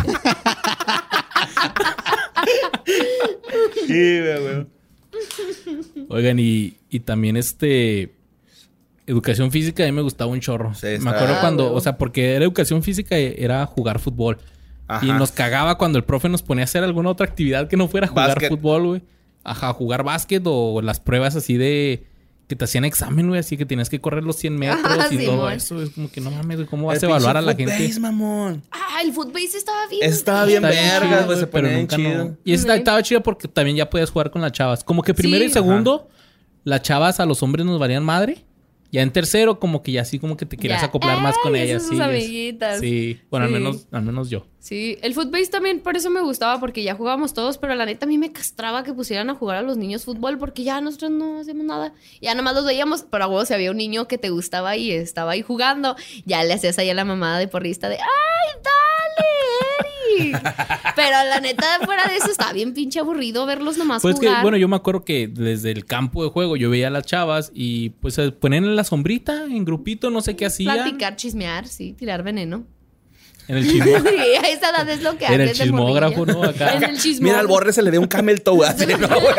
Sí, güey. Oigan, y también educación física a mí me gustaba un chorro. Sí, me acuerdo cuando, o sea, porque era educación física, era jugar fútbol. Ajá. Y nos cagaba cuando el profe nos ponía a hacer alguna otra actividad que no fuera jugar fútbol, güey. Ajá, jugar básquet o las pruebas así de... Que te hacían examen, güey, así que tenías que correr los 100 metros y todo eso. Es como que no mames, güey, ¿cómo vas a evaluar a la gente? El mamón. El footbase estaba bien. Estaba bien vergas, güey, se ponía bien chido. No. Y estaba chido porque también ya podías jugar con las chavas. Como que primero y segundo, las chavas a los hombres nos valían madre. Ya en tercero, como que ya así como que te querías acoplar más con ellas. Sus amiguitas. Sí. Bueno, al menos yo. Sí. El footbase también por eso me gustaba, porque ya jugábamos todos, pero la neta a mí me castraba que pusieran a jugar a los niños fútbol, porque ya nosotros no hacemos nada. Ya nada más los veíamos, pero a huevo si había un niño que te gustaba y estaba ahí jugando, ya le hacías ahí a la mamada de porrista de ¡ay, dale, Eric! Pero la neta, fuera de eso, estaba bien pinche aburrido verlos nomás jugar. Pues que, bueno, yo me acuerdo que desde el campo de juego yo veía a las chavas y pues se ponían en la sombrita, en grupito, no sé qué hacían. Platicar, chismear, sí, tirar veneno. En el chismógrafo. Sí, a esa edad es lo que haces. En el chismógrafo, ¿no? Acá. En el chismógrafo. Mira, al Borre se le dio un camel toe así, ¿no, güey?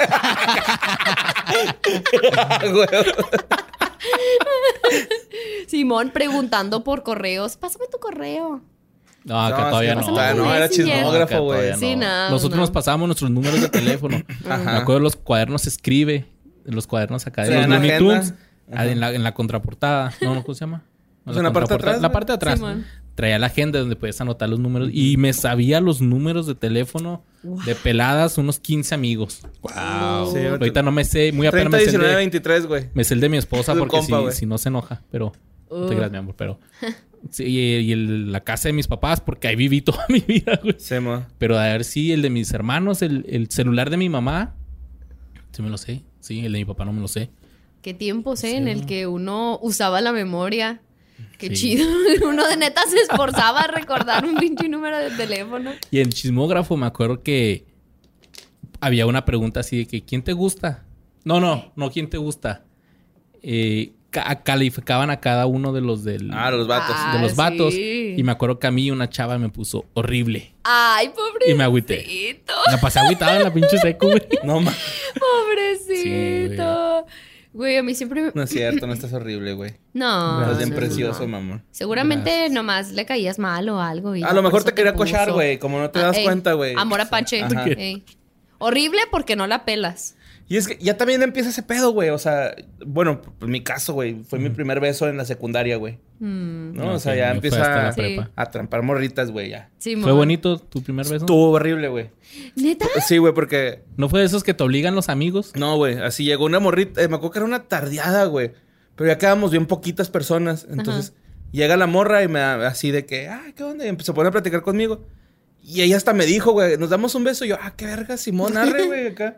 Simón preguntando por correos. Pásame tu correo. No, acá todavía no. No, era chismógrafo, güey. Sí, no. Nosotros nos pasábamos nuestros números de teléfono. Ajá. Me acuerdo de los cuadernos escribe. En los cuadernos acá de los Looney Tunes. En la contraportada. No, ¿cómo se llama? No, ¿en la parte de atrás? La parte de atrás. Sí, traía la agenda donde podías anotar los números. Y me sabía los números de teléfono de peladas, unos 15 amigos. Wow. Sí, ahorita no me sé. Muy apenas 30, 19, 23, güey. Me sé el de mi esposa porque si no se enoja. Pero... No te creas, mi amor, pero... Sí, y la casa de mis papás, porque ahí viví toda mi vida, güey. Sí, ma. Pero a ver, sí, el de mis hermanos, el celular de mi mamá, sí me lo sé. Sí, el de mi papá no me lo sé. Qué tiempos, en el que uno usaba la memoria. Qué chido. Uno de neta se esforzaba a recordar un pinche número de teléfono. Y en chismógrafo me acuerdo que había una pregunta así de que ¿quién te gusta? No, ¿quién te gusta? Calificaban a cada uno de los los vatos. De los vatos. Sí. Y me acuerdo que a mí una chava me puso horrible. Ay, pobrecito. Y me agüité. Me pasé agüitada en la pinche seco, güey. No, ma. Pobrecito. Güey, a mí siempre... No es cierto, no estás horrible, güey. No. Estás bien precioso, mamón. Seguramente nomás le caías mal o algo. Y a lo mejor te quería cochar, güey. Como no te das cuenta, güey. Amor apache. Horrible porque no la pelas. Y es que ya también empieza ese pedo, güey. O sea, bueno, en mi caso, güey, fue mi primer beso en la secundaria, güey. ¿No? O sea, ya empieza a trampar morritas, güey, ya. Sí, ¿Fue bonito tu primer beso? Estuvo horrible, güey. ¿Neta? Sí, güey, porque... ¿No fue de esos que te obligan los amigos? No, güey. Así llegó una morrita. Me acuerdo que era una tardeada, güey. Pero ya quedábamos bien poquitas personas. Entonces, llega la morra y me así de que... ¿qué onda? Y se pone a platicar conmigo. Y ella hasta me dijo, güey, ¿nos damos un beso? Y yo, qué verga, Simón, arre, güey, acá.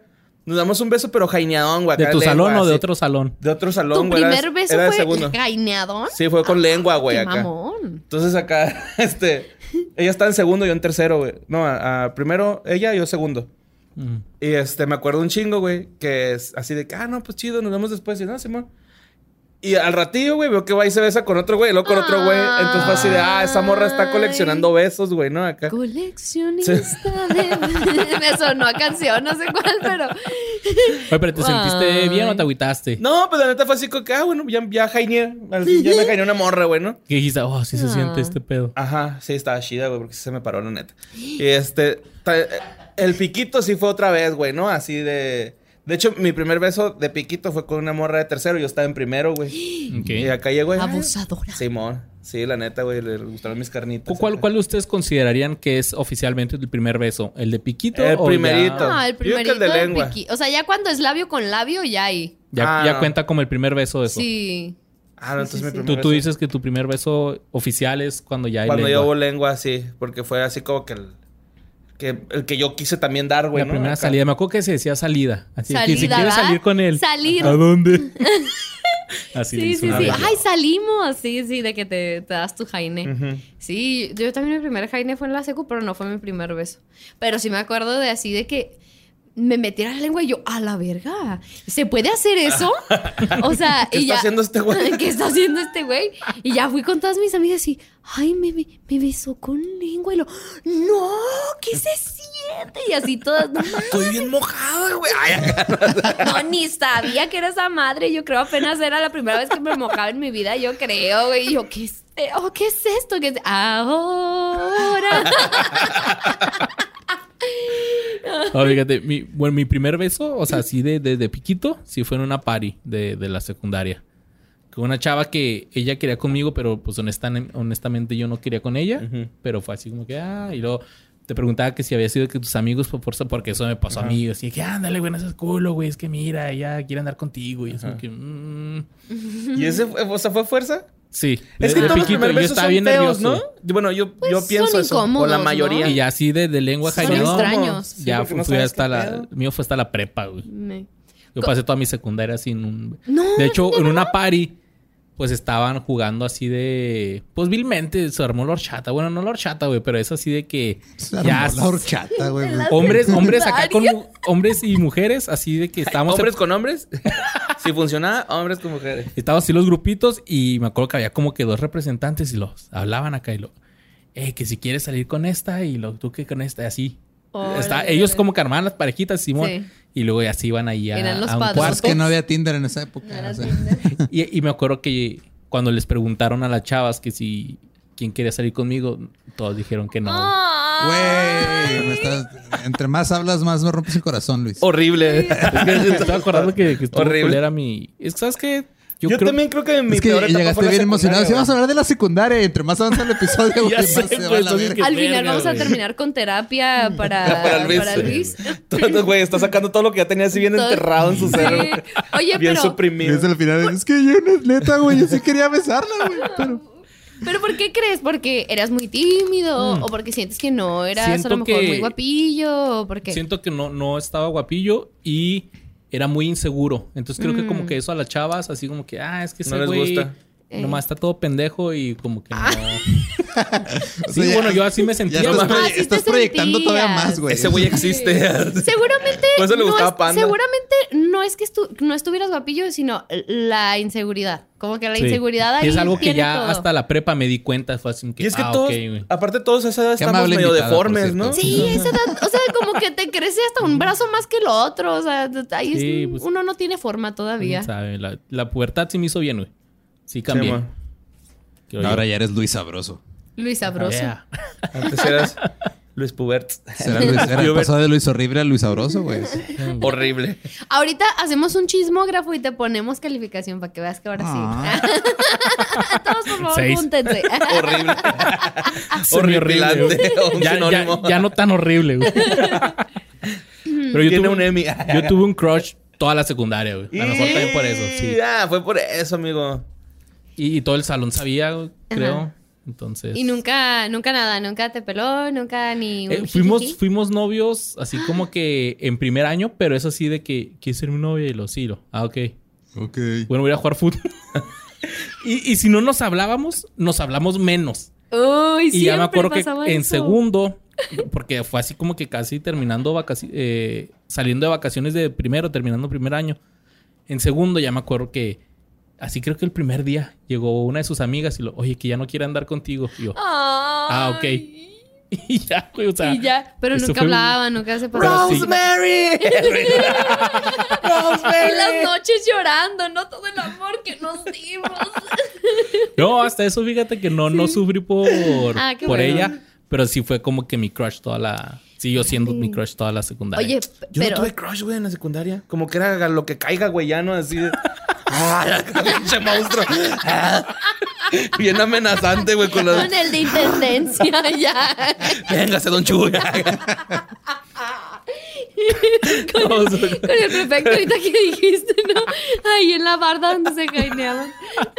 Nos damos un beso, pero jaineadón, güey. ¿De tu salón o de así. otro salón? De otro salón, ¿Tu güey. primer beso era de fue segundo. jaineadón? Sí, fue con lengua, güey, Qué acá. mamón. Entonces acá, ella está en segundo, yo en tercero, güey. No, primero ella, yo segundo. Y me acuerdo un chingo, güey, que es así de que, no, pues chido, nos vemos después. Y no, Simón. Y al ratillo, güey, veo que va y se besa con otro güey, y luego con otro güey. Entonces fue así de, esa morra está coleccionando besos, güey, ¿no? Acá. Coleccionista de... Me sonó a canción, no sé cuál, pero... Oye, pero ¿te sentiste bien o te agüitaste? No, pues la neta fue así como que, bueno, ya jaineé. Al fin ya me jaineé una morra, güey, ¿no? Que dijiste, sí se siente este pedo. Ajá, sí, estaba chida, güey, porque sí se me paró, la neta. Y el piquito sí fue otra vez, güey, ¿no? Así de... De hecho, mi primer beso de piquito fue con una morra de tercero. Yo estaba en primero, güey. Okay. Y acá llegó... Abusadora. Simón. Sí, la neta, güey. Le gustaron mis carnitas. ¿Cuál de ustedes considerarían que es oficialmente el primer beso? ¿El de piquito El o primerito. ya... No, el Yo creo primerito que el de lengua. O sea, ya cuando es labio con labio, ya ahí. Ya no. cuenta como el primer beso de eso? Sí. No, entonces mi primer Tú beso. dices que tu primer beso oficial es cuando ya hay Cuando lengua. yo hubo lengua, sí. Porque fue así como que el que yo quise también dar, güey, La ¿no? primera Acá. salida. Me acuerdo que se decía salida. Así que si Salida, quieres ¿verdad? salir con él. Salir. ¿A dónde? Así le Sí, hizo sí, una sí. vez. Ay, salimos. Sí, de que te das tu jaine. Ujú. Sí, yo también mi primer jaine fue en la secu, pero no fue mi primer beso. Pero sí me acuerdo de así de que me metiera la lengua y yo, a la verga, ¿se puede hacer eso? O sea, ¿Qué y está ya... haciendo este güey? ¿Qué está haciendo este güey? Y ya fui con todas mis amigas y, ay, me besó con lengua. Y lo, no, ¿qué se siente? Y así todas, no, Estoy bien mojada, güey. Ay, no, ni sabía que era esa madre. Yo creo apenas era la primera vez que me mojaba en mi vida, yo creo, güey. Y yo, ¿qué es esto? ¿Qué es? Ahora. Fíjate, mi primer beso, o sea, así de piquito, sí fue en una party de la secundaria. Con una chava que ella quería conmigo, pero pues honestamente yo no quería con ella. Pero fue así como que, y luego te preguntaba que si había sido que tus amigos por fuerza, porque eso me pasó a mí. Así que, ándale, güey, no seas culo, güey. Es que mira, ella quiere andar contigo. Y es como que, ¿Y ese, o sea, fue fuerza? Sí. Es que de todos los piquito, primeros yo besos estaba son bien feos, nervioso. ¿no? Bueno, yo pienso son eso. O incómodos, la ¿no? mayoría. Y ya así de lengua Son jainado, extraños. ya porque no fui sabes hasta qué la... pedo. El mío fue hasta la prepa, güey. Yo pasé toda mi secundaria sin un... No, de hecho, en una party, pues estaban jugando así de... Pues vilmente se armó la horchata. Bueno, no la horchata, güey, pero es así de que... Ya la horchata, güey. Hombres acá con... Hombres y mujeres, así de que estábamos... ¿Hombres con hombres? Si funcionaba, hombres con mujeres. Estaban así los grupitos y me acuerdo que había como que 2 representantes y los hablaban acá y que si quieres salir con esta y tú que con esta y así. Ellos como que armaban las parejitas, Simón. Sí. Y luego ya se iban ahí Eran los a un padres. cuarto. Es que no había Tinder en esa época. No era o sea. Tinder. Y me acuerdo que cuando les preguntaron a las chavas que si quién quería salir conmigo, todos dijeron que no. Güey, entre más hablas, más me rompes el corazón, Luis. Horrible. Es que me estaba acordando que estuvo Horrible. culera mi... Es que, ¿sabes qué? Yo también creo que mi Es que peor etapa llegaste fue la bien emocionado. Si secundaria, vamos a hablar de la secundaria, y entre más avanza el episodio, güey, Ya más sé, se va güey, a la entonces verga. que- Al final verga, vamos a güey. terminar con terapia para Luis. Entonces, güey, está sacando todo lo que ya tenía así bien Todo- enterrado en su Sí. cerebro. Oye, Bien pero... Y suprimido. es al final, es que yo no, neta, güey, yo sí quería besarla, güey. ¿Pero por qué crees? ¿Porque eras muy tímido? ¿O porque sientes que no eras Siento a lo mejor que- muy guapillo? ¿O por qué? Siento que no estaba guapillo y era muy inseguro. Entonces creo que como que eso a las chavas, así como que, es que ese No les güey gusta. nomás está todo pendejo y como que no. O Sí, sea, bueno, yo así me sentía. Ya estás, güey. sí te estás proyectando sentías. todavía más, güey. Ese güey existe. Seguramente... Por eso le gustaba Panda. Seguramente no es que no estuvieras guapillo, sino la inseguridad. Como que la Sí. inseguridad ahí Y es algo que tiene ya todo. hasta la prepa me di cuenta. Fue así que, Y es que ok, todos, güey. aparte todos a esa edad Qué estamos amable medio invitada, por deformes, cierto. ¿no? Sí, esa edad, o sea, como que te crece hasta un brazo más que el otro. O sea, ahí Sí, pues- uno no tiene forma todavía. ¿Sabe? La pubertad sí me hizo bien, güey. Sí cambié. man. Que Ahora ya eres Luis Sabroso. Luis Sabroso. Yeah. Antes eras Luis Pubert. Era el pasado de Luis Horrible a Luis Sabroso, güey. Horrible. Ahorita hacemos un chismógrafo y te ponemos calificación para que veas que ahora sí. Todos, por favor, 6. júntense. Horrible. Horripilante, Horripilante. Un sinónimo. ya no tan horrible, güey. Pero yo Tiene tuve un Emmy. Yo tuve un crush toda la secundaria, güey. A lo mejor también por eso, sí. Fue por eso, amigo. Y todo el salón sabía, güey, creo. Entonces... Y nunca nada, nunca te peló, nunca ni un fuimos novios así como que en primer año, pero eso sí de que ¿quieres ser mi novia? Y lo sí, ok. Bueno, voy a jugar fútbol. y si no nos hablábamos, nos hablamos menos. Uy, y ya me acuerdo que eso. En segundo, porque fue así como que casi terminando saliendo de vacaciones de primero, terminando primer año. En segundo ya me acuerdo que así creo que el primer día llegó una de sus amigas y oye, que ya no quiere andar contigo. Y yo, ok. Y ya, güey, o sea... Y ya, pero nunca hablaban, nunca se pasaban. ¡Rosemary! ¡Rosemary! Y las noches llorando, ¿no? Todo el amor que nos dimos. No, hasta eso fíjate que no sufrí por bueno. ella. Pero sí fue como que mi crush siguió siendo mi crush toda la secundaria. Oye, yo no tuve crush, güey, en la secundaria. Como que era lo que caiga, güey, ya no así de... ¡Ay, pinche monstruo! Bien amenazante, güey, con el de intendencia, ya. Véngase, don Chuy. Con el prefecto ahorita que dijiste, ¿no? Ahí en la barda donde se caineaban.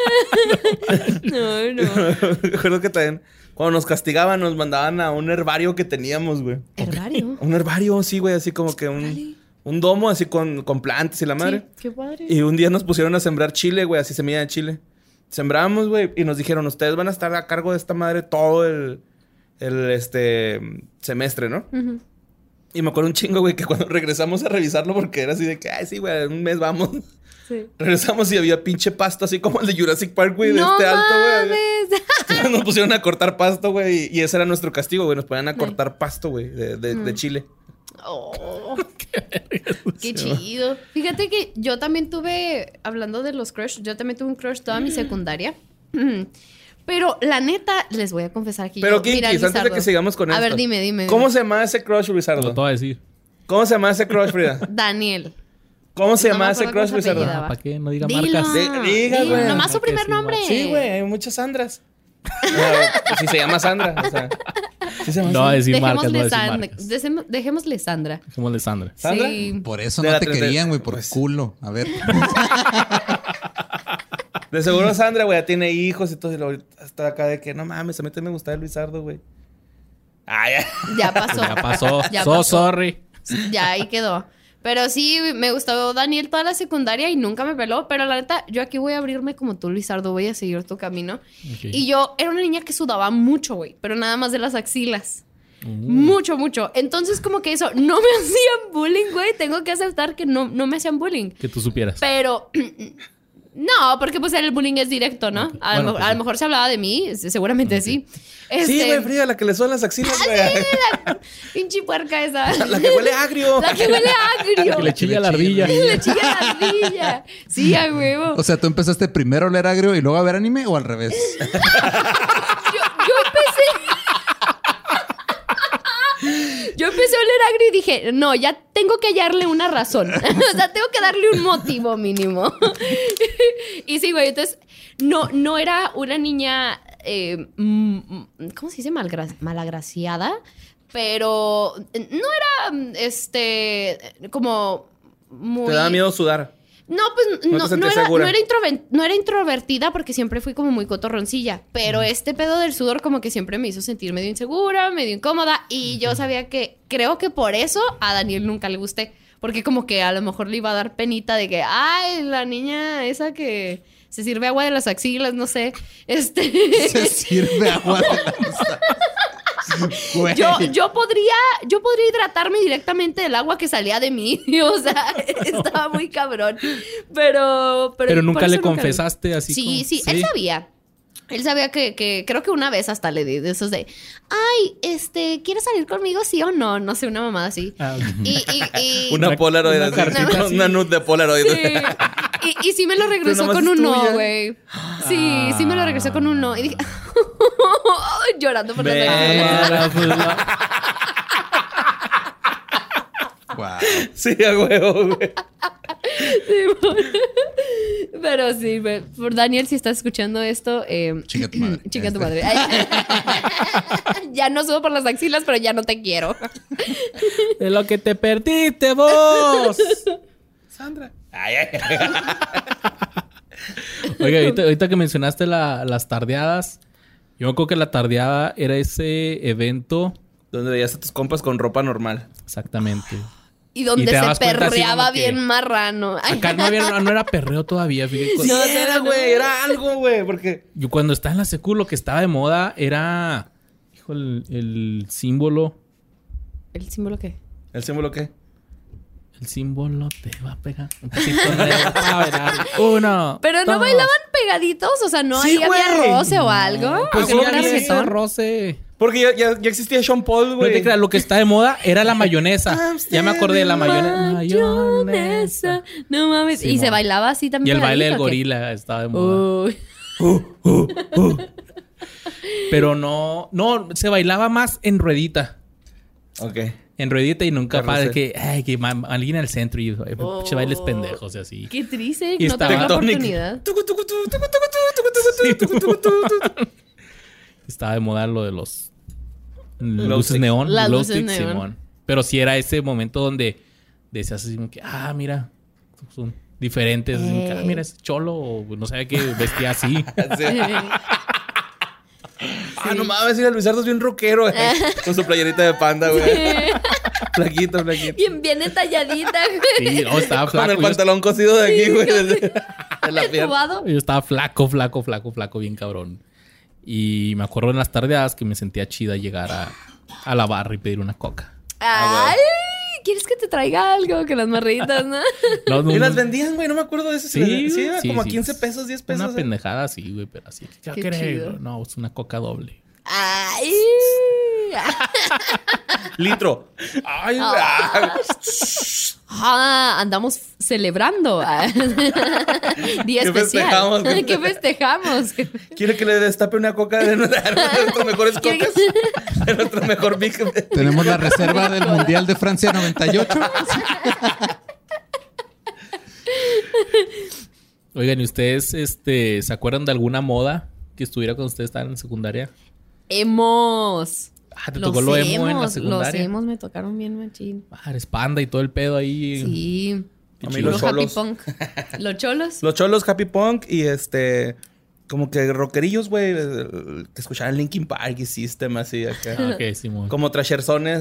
No. Recuerdo que también cuando nos castigaban nos mandaban a un herbario que teníamos, güey. ¿Herbario? Un herbario, sí, güey, así como que un domo así con plantas y la madre. Sí, qué padre. Y un día nos pusieron a sembrar chile, güey, así semilla de chile. Sembramos, güey, y nos dijeron, ustedes van a estar a cargo de esta madre todo el semestre, ¿no? Uh-huh. Y me acuerdo un chingo, güey, que cuando regresamos a revisarlo, porque era así de que, ay, sí, güey, en un mes vamos. Sí. Regresamos y había pinche pasto así como el de Jurassic Park, güey, de alto, güey. Nos pusieron a cortar pasto, güey, y ese era nuestro castigo, güey. Nos ponían a cortar pasto, güey, de chile. Oh, qué chido. Fíjate que yo también hablando de los crush, yo también tuve un crush toda mi secundaria. Pero la neta, les voy a confesar aquí. Pero Kinkis, antes de que sigamos con esto. A ver, dime. ¿Cómo se llama ese crush, Rizardo? No te voy a decir. ¿Cómo se llama ese crush, Frida? Daniel. ¿Cómo se llama ese crush, Rizardo? ¿Para qué? No diga Dilo. marcas. Diga, güey. Nomás su primer nombre. Sí, güey. Hay muchas Sandras. Si se llama Sandra. O sea, ¿sí se llama no va a decir marcas, Dejémosle Sandra. Dejémosle Sandra. ¿Sandra? Sí. Por eso no te querían, güey. Por culo. A ver. De seguro Sandra, güey, ya tiene hijos y todo. Y hasta acá de que, no mames, a mí también me gustaba el Luisardo, güey. Ya pasó. Ya pasó. Sorry. Ya ahí quedó. Pero sí, me gustó Daniel toda la secundaria y nunca me peló. Pero la neta, yo aquí voy a abrirme como tú, Luisardo. Voy a seguir tu camino. Okay. Y yo era una niña que sudaba mucho, güey. Pero nada más de las axilas. Mucho. Entonces, como que eso, no me hacían bullying, güey. Tengo que aceptar que no me hacían bullying. Que tú supieras. Pero... No, porque pues el bullying es directo, ¿no? Okay. A lo mejor se hablaba de mí, seguramente sí. Sí, güey, Frida, la que le suenan las axilas, güey. La pinche puerca esa. La que huele agrio. La que huele agrio. Que le chilla la ardilla. Le chilla la ardilla. Sí, a huevo. O sea, ¿tú empezaste primero a oler agrio y luego a ver anime o al revés? Yo empecé a oler agrio y dije, no, ya tengo que hallarle una razón. O sea, tengo que darle un motivo mínimo. Y sí, güey, entonces no era una niña, ¿cómo se dice? Malagraciada. Pero no era, como muy... ¿Te daba miedo sudar? No, pues no era introvertida porque siempre fui como muy cotorroncilla. Pero este pedo del sudor como que siempre me hizo sentir medio insegura, medio incómoda. Y yo sabía que, creo que por eso a Daniel nunca le gusté. Porque como que a lo mejor le iba a dar penita de que, ay, la niña esa que se sirve agua de las axilas, no sé. Se sirve agua de las axilas. Yo podría hidratarme directamente del agua que salía de mí. O sea, estaba muy cabrón. Pero nunca le confesaste así. Sí, él sabía. Él sabía que creo que una vez hasta le di de esos de, ay, ¿quieres salir conmigo, sí o no? No sé, una mamada así. Y una Polaroid así. Una nude de Polaroid. Sí. Y sí me lo regresó con un no, güey. Sí me lo regresó con un no. Y dije, llorando por la Wow. Sí, a huevo, güey. Pero sí, por Daniel, si estás escuchando esto, chica tu madre. Chica tu madre. Ya no subo por las axilas, pero ya no te quiero. De lo que te perdiste vos, Sandra. Oiga, ahorita que mencionaste las tardeadas, Yo me acuerdo que la tardeada era ese evento. Donde veías a tus compas con ropa normal. Exactamente. Y donde te se dabas cuenta así perreaba como que- bien marrano. Ay. Acá no era perreo todavía. Fíjate. Sí, era, güey. Era algo, güey. Porque... Yo cuando estaba en la secu, lo que estaba de moda era... Hijo, el símbolo. ¿El símbolo qué? ¿El símbolo qué? El símbolo te va a pegar. Un pasito negro. A ver, uno. Pero no dos. bailaban pegaditos, o sea, no Sí, ahí había güey. roce o algo. Pues Aunque sí, no era había ese reggaetón. roce. Porque ya existía Sean Paul, No güey. te creas, lo que está de moda era la mayonesa. Ya me acordé de la mayonesa. Mayonesa. No mames. Sí, y se mon. bailaba así Y también. el baile del pegadito, ¿o qué? gorila estaba de moda. Uy. Pero no, se bailaba más en ruedita. Ok. En ruedita y nunca para Carrusel. que alguien al centro y pinche bailes pendejos y así. Qué triste. Y No estaba- tuve la Tectonic. oportunidad. Estaba de moda lo de los Glow luces sticks. neón. Las glow luces sticks, neón. Simón. Pero sí era ese momento donde decías así como que, mira, son diferentes. Así como que, mira, es cholo o no sabía que vestía así. Sí. No mames, mira, Luis Ardo es bien rockero, güey. Con su playerita de panda, güey. Flaquito. Bien entalladita, güey. Sí, no, estaba Con flaco. el pantalón cosido de aquí, güey. De la pierna. Entubado. Yo estaba flaco, bien cabrón. Y me acuerdo en las tardeadas que me sentía chida llegar a la barra y pedir una coca. Ay, ¿quieres que te traiga algo? Que las marritas, ¿no? No, Y las vendían, güey. No me acuerdo de eso. Sí, Sí, era sí, como a sí. 15 pesos, 10 pesos. Una pendejada así, güey, pero así. ¿Qué Qué querés? chido. No, es una coca doble. Ay. Litro. Ay, güey. Andamos celebrando. Día ¿Qué especial. festejamos? ¿Qué festejamos? ¿Quiere que le destape una coca de nuestras mejores ¿Quiere que- cocas? De nuestro mejor Big. Tenemos la reserva del Mundial de Francia 98. Oigan, ¿y ustedes se acuerdan de alguna moda que estuviera cuando ustedes estaban en secundaria? Hemos. ¿Te tocó lo emo en la Los secundaria? emos me tocaron bien machín. Eres panda y todo el pedo ahí. Sí. A mí chido. los Puro happy cholos. punk. Los cholos. Los cholos Happy Punk y como que rockerillos, güey, que escuchaban Linkin Park y System así acá. Ok, Simón. Como trasherzones,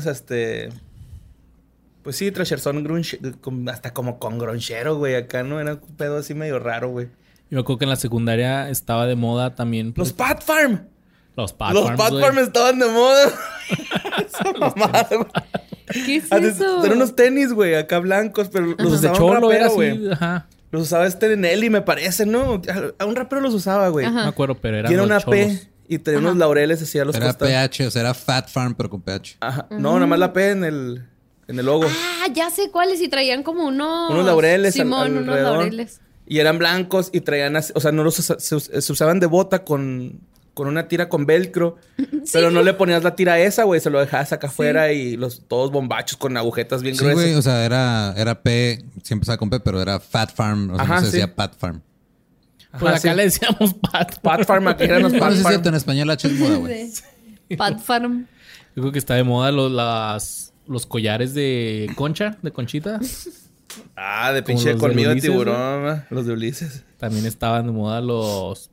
pues sí, trasherzón grunge, hasta como con gronchero, güey, acá, ¿no? Era un pedo así medio raro, güey. Yo me acuerdo que en la secundaria estaba de moda también. Los Pat Farm. Los Pat Los Farms, Pat güey. Farm estaban de moda. Esa mamada, güey. ¿Qué es Antes eso? eran unos tenis, güey, acá blancos, pero los Los de usaba un cholo era rapero, así. güey. Ajá. Los usaba Nelly, me parece, ¿no? A un rapero los usaba, güey. No me acuerdo, pero eran Y era los una cholos. P y tenía unos laureles así a los Era costados. PH, o sea, era Fat Farm, pero con PH. Ajá. No, nada más la P en el logo. Ya sé cuáles. Y traían como unos Laureles Simón, unos alrededor. laureles. Y eran blancos y traían así, o sea, no se usaban de bota con una tira con velcro. Pero no le ponías la tira esa, güey. Se lo dejabas acá afuera y todos bombachos con agujetas bien Sí, güey, gruesas. o sea, era P, siempre estaba con P, pero era Fat Farm, o sea, Ajá, no se sí. decía Pat Farm. Pues Ajá, acá sí. le decíamos Pat. Pat Farm, aquí eran los No Pat sé si es Farm. cierto, en español H es moda, güey. Pat Farm. Yo creo que está de moda los collares de concha, de conchita. Ah, de Como pinche los de colmillo de Ulises, tiburón, ¿verdad? Los de Ulises. También estaban de moda los...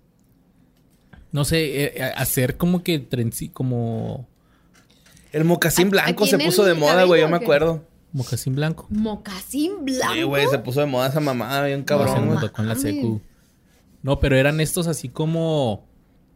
No sé, hacer como que como El mocasín blanco aquí se en puso el de moda, güey. Yo cabello, me ¿o qué? acuerdo. mocasín blanco. Mocasín blanco. Sí, güey, se puso de moda esa mamada bien No, cabrón, se me güey. tocó en la mames. secu. No, pero eran estos así como...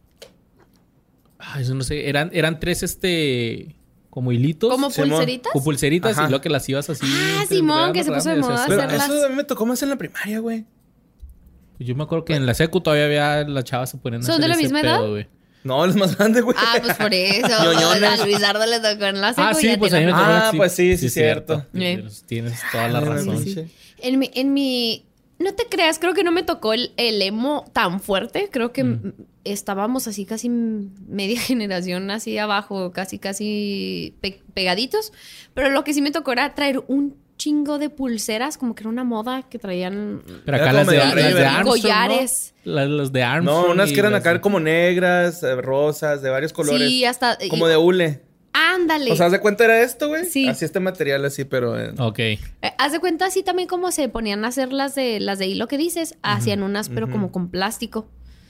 Ay, eso no sé. Eran tres, como hilitos. ¿Como Simón. pulseritas? Con pulseritas Ajá. y luego que las ibas así... Ah, Simón, que se puso de enredando y moda así. Pero hacerlas. eso a mí me tocó más en la primaria, güey. Yo me acuerdo que en la secu todavía había... Las chavas se ponían a ¿Son hacer de la ese misma pedo, edad? güey. No, él es más grande, güey. Ah, pues por eso. Ñoñones. A Luis Ardo le tocó en la secu. Ah, sí, ya pues a mí tiene- me tocó. Ah, pues sí, cierto. Tienes toda la Ay, razón. sí. En mi... No te creas, creo que no me tocó el emo tan fuerte. Creo que estábamos así casi media generación así abajo, casi pegaditos. Pero lo que sí me tocó era traer un chingo de pulseras, como que era una moda que traían Pero Era acá las como de, medio las de River. Armstrong, collares. ¿no? Las de Armstrong. No, unas y que eran las acá de- como negras, rosas, de varios colores. Sí, hasta... Como de hule. Ándale. O sea, ¿haz de cuenta era esto, güey? Sí. Así este material así, pero... Ok. Haz de cuenta así también como se ponían a hacer las de hilo que dices, hacían unas pero como con plástico.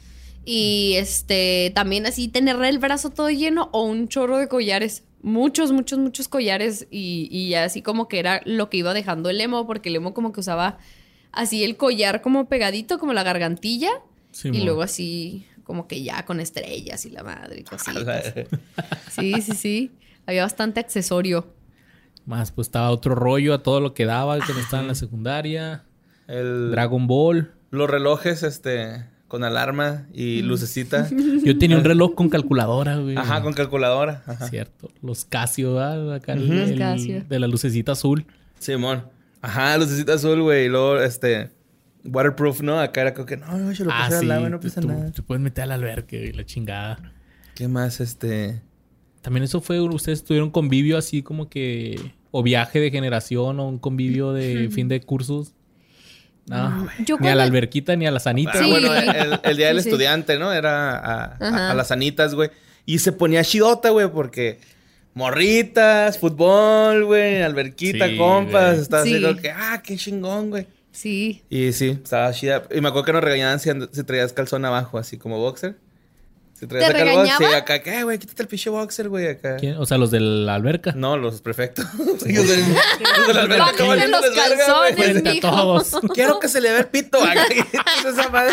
Y también así tener el brazo todo lleno o un chorro de collares. Muchos collares. Y así como que era lo que iba dejando el emo, porque el emo como que usaba así el collar como pegadito, como la gargantilla. Sí, y luego así como que ya con estrellas y la madre y cositas. Sí. Había bastante accesorio. Más, pues estaba otro rollo a todo lo que daba cuando estaba en la secundaria. El Dragon Ball. Los relojes, con alarma y lucecita. Yo tenía un reloj con calculadora, güey. Ajá, con calculadora. Ajá. Cierto. Los Casio, ¿verdad? Acá el Casio. De la lucecita azul. Simón. Ajá, lucecita azul, güey. Y luego, waterproof, ¿no? Acá era como que, no, yo lo puse al agua, no pasa nada. Te puedes meter al alberca y la chingada. ¿Qué más, También eso fue, ustedes tuvieron convivio así como que... O viaje de generación o un convivio de fin de cursos. No, ni a la alberquita ni a las anitas. Sí. Bueno, el día del estudiante, ¿no? Era a las anitas, güey. Y se ponía chidota, güey, porque morritas, fútbol, güey, alberquita, compas. Estaba así como que, qué chingón, güey. Sí. Y sí, estaba chida. Y me acuerdo que nos regañaban si traías calzón abajo, así como boxer. Si traías ¿Te regañaban? Sí, acá, ¿qué, güey? Quítate el pinche boxer, güey, acá. ¿Quién? O sea, los de la alberca. No, los prefectos. Los de la alberca. Bájenle los calzones, mijo. Todos. Quiero que se le vea el pito. Esa madre.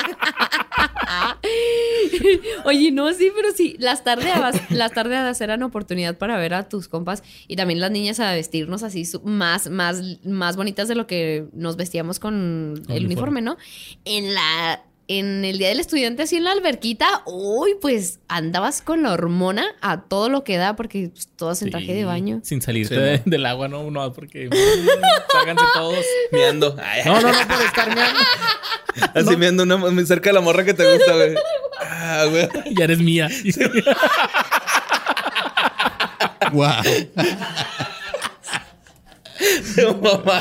Oye, no, sí, pero sí. Las tardeadas eran oportunidad para ver a tus compas y también las niñas a vestirnos así más bonitas de lo que nos vestíamos con el uniforme, ¿no? En el día del estudiante, así en la alberquita, uy, pues andabas con la hormona a todo lo que da, porque pues, todas en traje de baño. Sin salirte del agua, ¿no? No, porque ságanse todos. Miando. No, por estar miando. Así miando muy cerca de la morra que te gusta, güey. Güey. Ya eres mía. Wow. Mamá.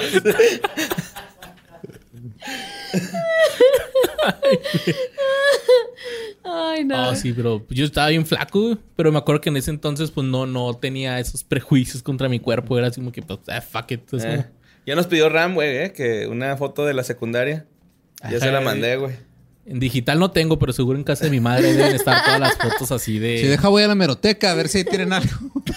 Ay, no. Oh, sí, pero yo estaba bien flaco, pero me acuerdo que en ese entonces pues no tenía esos prejuicios contra mi cuerpo. Era así como que, pues, fuck it. Ya nos pidió Ram, güey, que una foto de la secundaria. Ya se la mandé, güey. En digital no tengo, pero seguro en casa de mi madre deben estar todas las fotos así de... Si deja voy a la hemeroteca a ver si ahí tienen algo.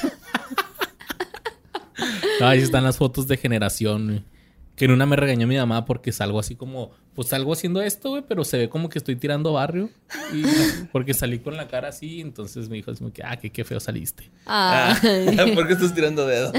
No, ahí están las fotos de generación, güey. Que en una me regañó mi mamá porque salgo así como... Pues salgo haciendo esto, güey, pero se ve como que estoy tirando barrio. Y porque salí con la cara así, entonces me dijo así como que... qué feo saliste. ¿Por qué estás tirando dedos?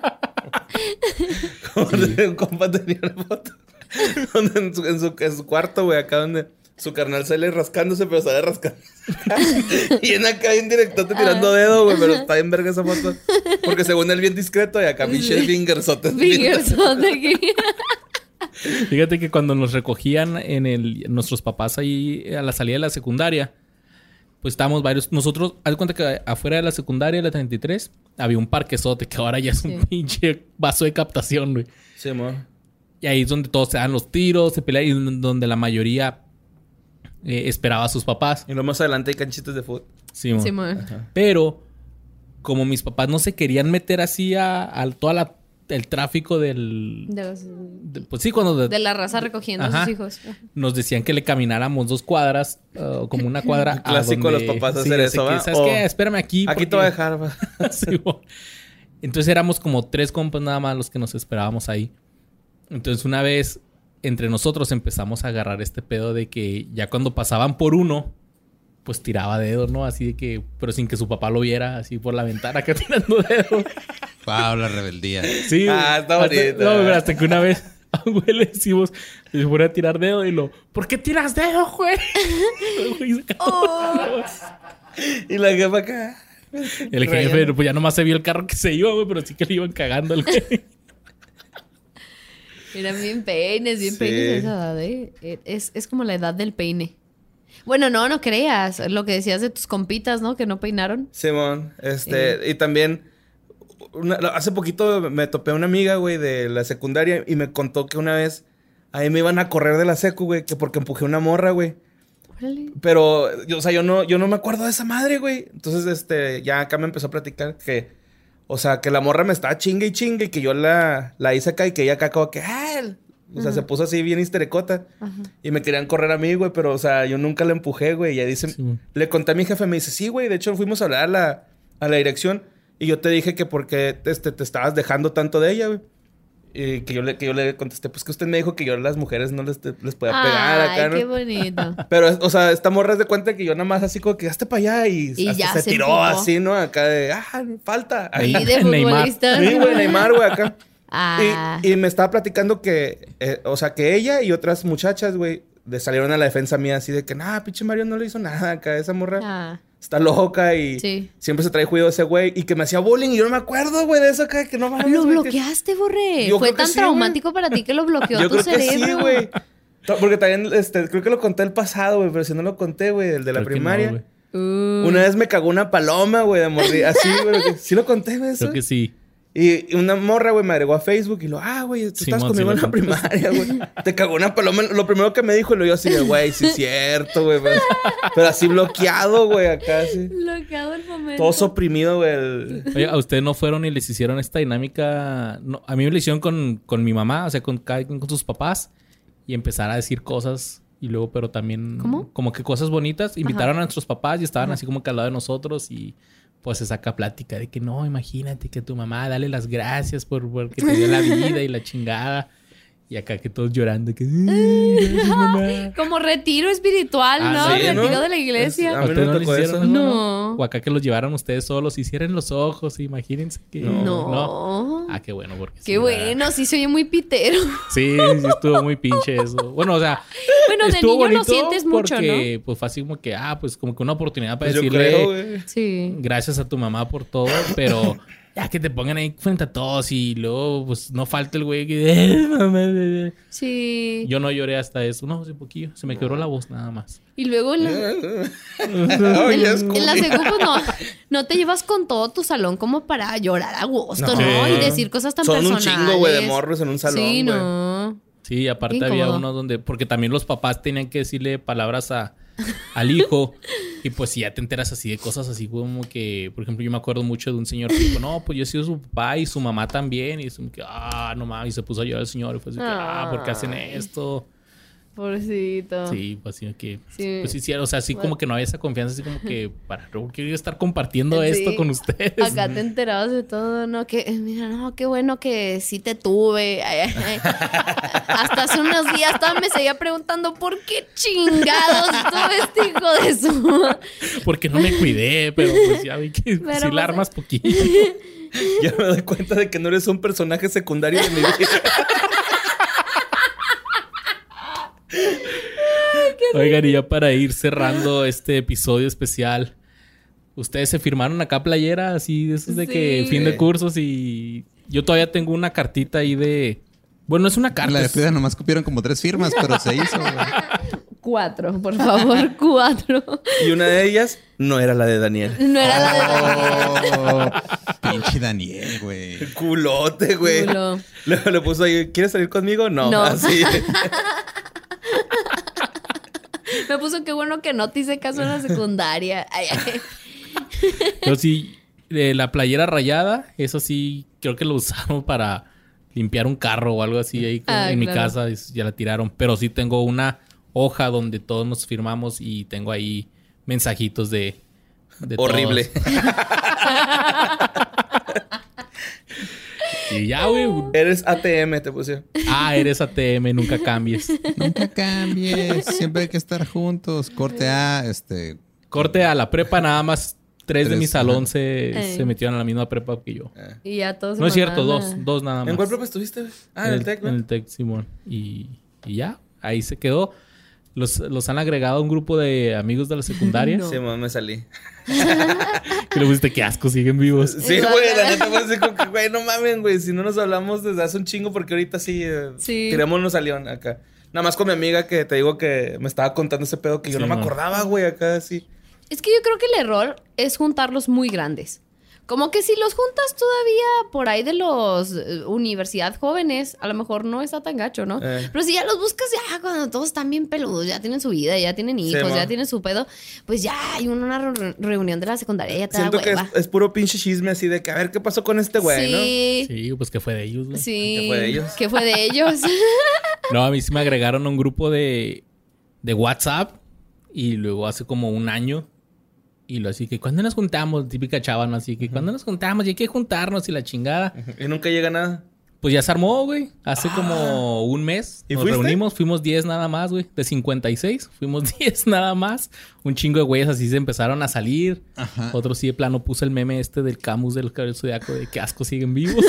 Como un compa tenía una foto. Donde en su cuarto, güey, acá donde... Su carnal sale rascándose, pero sale rascando. Y en acá en directote tirando dedo, güey. Pero está bien verga esa foto. Porque según él bien discreto. Y acá Michelle Fingersote. Fingersote. Fíjate que cuando nos recogían nuestros papás ahí a la salida de la secundaria, pues estábamos varios. Nosotros, haz cuenta que afuera de la secundaria, la 33, había un parquezote que ahora ya es un pinche vaso de captación, güey. Sí, amor. Y ahí es donde todos se dan los tiros, se pelean y donde la mayoría esperaba a sus papás. Y luego más adelante hay canchitas de fútbol. Sí, amor. Pero como mis papás no se querían meter así a toda el tráfico pues sí, cuando... De la raza recogiendo a sus hijos. Nos decían que le camináramos 2 cuadras, como una cuadra. Clásico de los papás hacer eso, ¿va? ¿Sabes qué? Espérame aquí. Aquí te voy a dejar, ¿va? Sí, entonces éramos como 3 compas nada más los que nos esperábamos ahí. Entonces una vez entre nosotros empezamos a agarrar este pedo de que ya cuando pasaban por uno, pues tiraba dedos, ¿no? Así de que... Pero sin que su papá lo viera, así por la ventana acá tirando dedos. Wow, la rebeldía. Sí. Está bonito. No, pero hasta que una vez a un güey le decimos... Le pone a tirar dedo y ¿por qué tiras dedo, güey? Y la jefa acá... El jefe, pues ya nomás se vio el carro que se iba, güey. Pero sí que le iban cagando al güey. Eran bien peines esa edad, ¿eh? Es como la edad del peine. Bueno, no creas. Lo que decías de tus compitas, ¿no? Que no peinaron. Simón, y también... hace poquito me topé a una amiga, güey, de la secundaria. Y me contó que una vez... Ahí me iban a correr de la secu, güey. Que porque empujé una morra, güey. Órale. Pero, yo no me acuerdo de esa madre, güey. Entonces, ya acá me empezó a platicar que... O sea, que la morra me estaba chingue y que yo la hice acá y que ella acá como que... O sea, se puso así bien histerecota. Y me querían correr a mí, güey. Pero, o sea, yo nunca la empujé, güey. Y ella dice... Sí. Le conté a mi jefe. Me dice, sí, güey. De hecho, fuimos a hablar a la dirección. Y yo te dije que porque te estabas dejando tanto de ella, güey. Y que yo le contesté, pues que usted me dijo que yo a las mujeres no les podía pegar acá, ¿no? Ay, qué bonito. Pero, o sea, esta morra es de cuenta que yo nada más así como que hazte para allá y hasta ya se tiró empujó. Así, ¿no? Acá de, falta. Y de futbolista. Sí, güey, Neymar, güey, acá. Ah. Y me estaba platicando que, o sea, que ella y otras muchachas, güey, salieron a la defensa mía así de que, pinche Mario no le hizo nada acá. Esa morra está loca y siempre se trae juicio ese güey. Y que me hacía bullying y yo no me acuerdo, güey, de eso acá, que no mames. Lo bloqueaste, Borre. Fue tan traumático para ti que lo bloqueó tu cerebro. Yo creo que sí, güey. Porque también, creo que lo conté el pasado, güey, pero si no lo conté, güey, el de la primaria. No, una vez me cagó una paloma, güey, de morir. Así, güey. Sí lo conté, güey, eso. Creo que sí. Y una morra, güey, me agregó a Facebook y güey, tú estás conmigo en la primaria, güey. Te cagó una paloma. Lo primero que me dijo, y yo así de, güey, sí es cierto, güey. Pero así bloqueado, güey, acá, así. Bloqueado el momento. Todo oprimido, güey. Oye, ¿a ustedes no fueron y les hicieron esta dinámica? No, a mí me lo hicieron con mi mamá, o sea, con sus papás. Y empezar a decir cosas y luego, pero también... ¿Cómo? Como que cosas bonitas. Invitaron a nuestros papás y estaban así como que al lado de nosotros y... Pues se saca plática de que no, imagínate que tu mamá, dale las gracias porque te dio la vida y la chingada. Y acá que todos llorando. Que, gracias, mamá. Como retiro espiritual, ¿no? Sí, Retiro ¿no? de la iglesia. A mí no me tocó eso. No. O acá que los llevaron ustedes solos y cierren los ojos. Imagínense que... No. Ah, qué bueno. Porque qué bueno. Sí, se oye muy pitero. Sí, estuvo muy pinche eso. Bueno, o sea... Bueno, de niño lo sientes mucho, porque, ¿no? pues fue así como que... pues como que una oportunidad para Pues decirle... yo creo, sí. Gracias a tu mamá por todo, pero... Ya que te pongan ahí frente a todos y luego, pues, no falta el güey que... Sí. Yo no lloré hasta eso. No, hace poquillo. Se me quebró la voz nada más. Y luego en la secu, pues no te llevas con todo tu salón como para llorar a gusto, ¿no? Y decir cosas tan personales. Son un chingo, güey, de morros en un salón, sí, güey. no. Sí, aparte había uno donde... Porque también los papás tenían que decirle palabras al hijo. Y pues si ya te enteras así de cosas así como que... Por ejemplo, yo me acuerdo mucho de un señor que dijo... No, pues yo he sido su papá y su mamá también. Y es como que... no mames. Y se puso a llorar el señor. Y fue así que... ¿por qué hacen esto? Pobrecito. Sí, pues así que... Sí. Pues sí, o sea, así como que no había esa confianza. Así como que... ¿Por qué estar compartiendo esto con ustedes? Acá te enterabas de todo, ¿no? Que, mira, no, qué bueno que sí te tuve. Hasta hace unos días todavía me seguía preguntando ¿por qué chingados tuve este hijo de su... Porque no me cuidé, pero pues ya vi que Pero, sí la armas poquito. Ya me doy cuenta de que no eres un personaje secundario de mi vida. Oigan, y ya para ir cerrando este episodio especial, ustedes se firmaron acá playera así de esos de que fin de cursos y yo todavía tengo una cartita ahí de... Bueno, es una carta. La de Frida nomás copiaron como 3 firmas, pero se hizo, güey. 4, por favor, 4. Y una de ellas no era la de Daniel. No era la de Daniel. Pinche Daniel, güey. Culote, güey. Le puso ahí, ¿quieres salir conmigo? No. Así. Me puso qué bueno que no te hice caso en la secundaria. Yo sí, la playera rayada, eso sí, creo que lo usaron para limpiar un carro o algo así ahí en mi casa. Ya la tiraron. Pero sí tengo una hoja donde todos nos firmamos y tengo ahí mensajitos de horrible. Todos. Y ya, güey. Eres ATM, te puse. Eres ATM, nunca cambies. Nunca cambies. Siempre hay que estar juntos. Corte A, Corte a la prepa, nada más 3 de mi salón se metieron a la misma prepa que yo. Y ya todos. No es cierto, dos nada más. ¿En cuál prepa estuviste? En el TEC, ¿no? En el TEC, Simón. Y ya, ahí se quedó. Los han agregado a un grupo de amigos de la secundaria. No. Sí, me salí. Que le pusiste qué asco, siguen vivos. Sí, güey, la neta fue así como que, güey, no mamen, güey. Si no nos hablamos desde hace un chingo, porque ahorita sí. Tirémonos a León acá. Nada más con mi amiga que te digo que me estaba contando ese pedo que yo no me acordaba, güey, acá así. Es que yo creo que el error es juntarlos muy grandes. Como que si los juntas todavía por ahí de los universidad jóvenes, a lo mejor no está tan gacho, ¿no? Pero si ya los buscas ya cuando todos están bien peludos, ya tienen su vida, ya tienen hijos, ya tienen su pedo, pues ya hay una reunión de la secundaria, ya te Siento da hueva. que es puro pinche chisme así de que a ver qué pasó con este güey, ¿no? Sí, pues que fue de ellos, güey. Sí. ¿Qué fue de ellos? ¿Qué fue de ellos? No, a mí sí me agregaron a un grupo de WhatsApp y luego hace como un año. Y lo así que, ¿cuándo nos juntamos? Típica chava, ¿no? Así que, ¿cuándo nos juntamos? Y hay que juntarnos y la chingada. Y nunca llega nada. Pues ya se armó, güey. Hace como un mes. ¿Y nos fuiste? reunimos. Fuimos 10 nada más, güey. De 56. Fuimos 10 nada más. Un chingo de güeyes así se empezaron a salir. Ajá. Otros sí de plano puso el meme este del Camus del Cabello Zodiaco de que asco siguen vivos.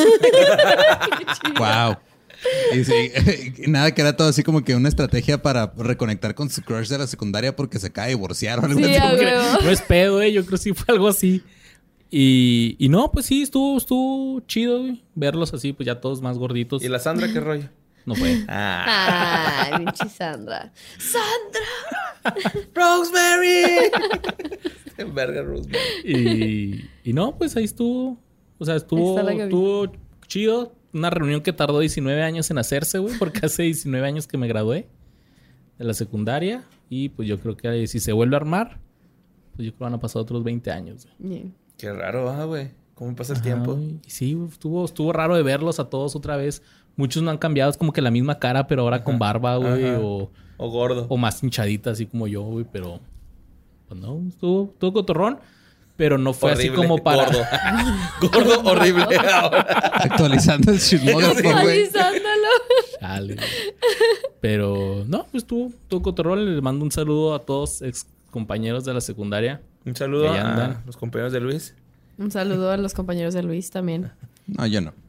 Wow. Y sí, nada, que era todo así como que una estrategia para reconectar con su crush de la secundaria porque se acaba de divorciar o algo Sí, así. a huevo. No es pedo, yo creo que sí fue algo así. Y no, pues sí, estuvo chido, güey. Verlos así, pues ya todos más gorditos. ¿Y la Sandra qué rollo? No fue. Ay, pinche Sandra. ¡Sandra! ¡Rosemary! Verga, Rosemary. Y no, pues ahí estuvo. O sea, Está la Gaby. estuvo chido. Una reunión que tardó 19 años en hacerse, güey. Porque hace 19 años que me gradué de la secundaria. Y pues yo creo que si se vuelve a armar, pues yo creo que van a pasar otros 20 años, güey. Yeah. Qué raro, güey. ¿Cómo pasa el Ajá, tiempo? güey. Y sí, güey, estuvo raro de verlos a todos otra vez. Muchos no han cambiado. Es como que la misma cara, pero ahora con barba, güey. Ajá. O gordo. más hinchadita, así como yo, güey. Pero pues no, estuvo cotorrón. Pero no fue Horrible, así como para... Gordo. Gordo, horrible. Ahora. Actualizando el chismógrafo, güey. Actualizándolo. Chale. Pero no, pues estuvo cotorrón. Les mando un saludo a todos ex compañeros de la secundaria. Un saludo Ahí andan. a los compañeros de Luis. Un saludo a los compañeros de Luis también. No, yo no.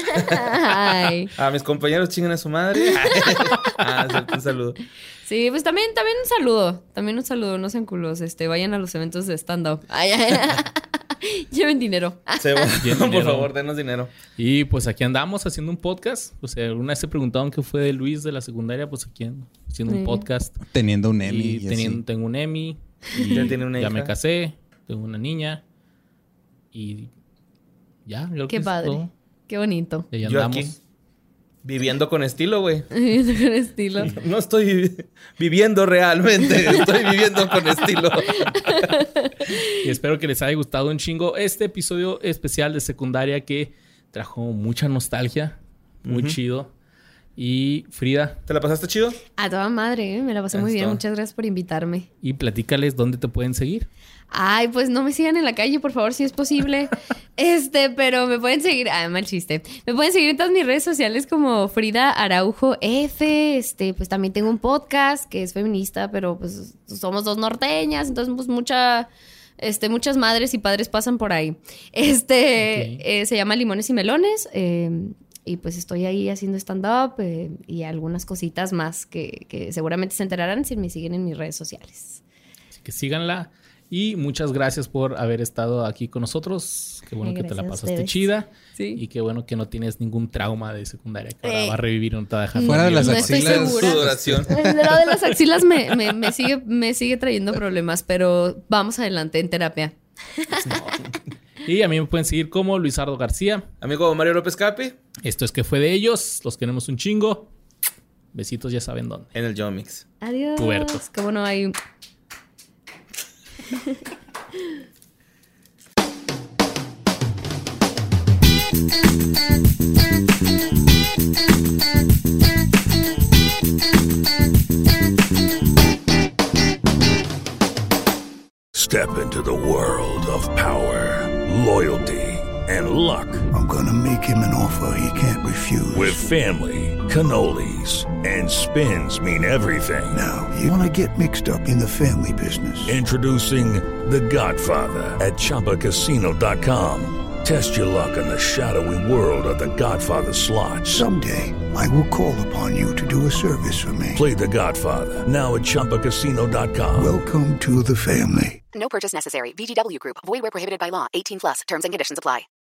Ay. A mis compañeros chingan a su madre. Un saludo. Sí, pues también un saludo. También un saludo, no sean culos. Vayan a los eventos de stand-up. Ay. Lleven dinero. Por dinero. favor, denos dinero. Y pues aquí andamos haciendo un podcast. O sea, alguna vez se preguntaron qué fue de Luis de la secundaria. Pues aquí ando haciendo un podcast. Teniendo un Emmy. Y tengo un Emmy. Y Ya tiene una ya hija. me casé. Tengo una niña. Y ya, yo creo que Qué es padre. todo. Qué bonito. Y ahí Yo andamos. aquí, viviendo con estilo, güey. Con estilo. No estoy viviendo realmente. Estoy viviendo con estilo. Y espero que les haya gustado un chingo este episodio especial de secundaria que trajo mucha nostalgia. Muy chido. Y Frida, ¿Te la pasaste chido? A toda madre, ¿eh? Me la pasé muy bien. Esto. Muchas gracias por invitarme. y platícales dónde te pueden seguir. Ay, pues no me sigan en la calle, por favor, si es posible. Pero me pueden seguir. Ah, mal chiste. Me pueden seguir en todas mis redes sociales como Frida Araujo F. Pues también tengo un podcast que es feminista, pero pues somos dos norteñas, entonces pues muchas madres y padres pasan por ahí. Se llama Limones y Melones. Y pues estoy ahí haciendo stand-up y algunas cositas más que seguramente se enterarán si me siguen en mis redes sociales. Así que síganla. Y muchas gracias por haber estado aquí con nosotros. Qué bueno que te la Gracias a pasaste ustedes. chida. Sí. Y qué bueno que no tienes ningún trauma de secundaria que ahora va a revivir y no te va a dejar Fuera de dormir. las No estoy axilas. segura. Sudoración. El lado de las axilas me sigue trayendo problemas, pero vamos adelante en terapia. Y a mí me pueden seguir como Luisardo García. Amigo Mario López Capi, Esto es que fue de ellos. Los queremos un chingo. Besitos, ya saben dónde. en el Yomix. Adiós. Puberto. ¿Cómo no hay? Step into the world of power, loyalty, and luck. I'm gonna make him an offer he can't refuse. With family, cannolis, and spins mean everything. Now, you wanna get mixed up in the family business. Introducing The Godfather at ChumbaCasino.com. Test your luck in the shadowy world of The Godfather slot. Someday, I will call upon you to do a service for me. Play The Godfather now at ChumbaCasino.com. Welcome to the family. No purchase necessary. VGW Group. Void where prohibited by law. 18+. Terms and conditions apply.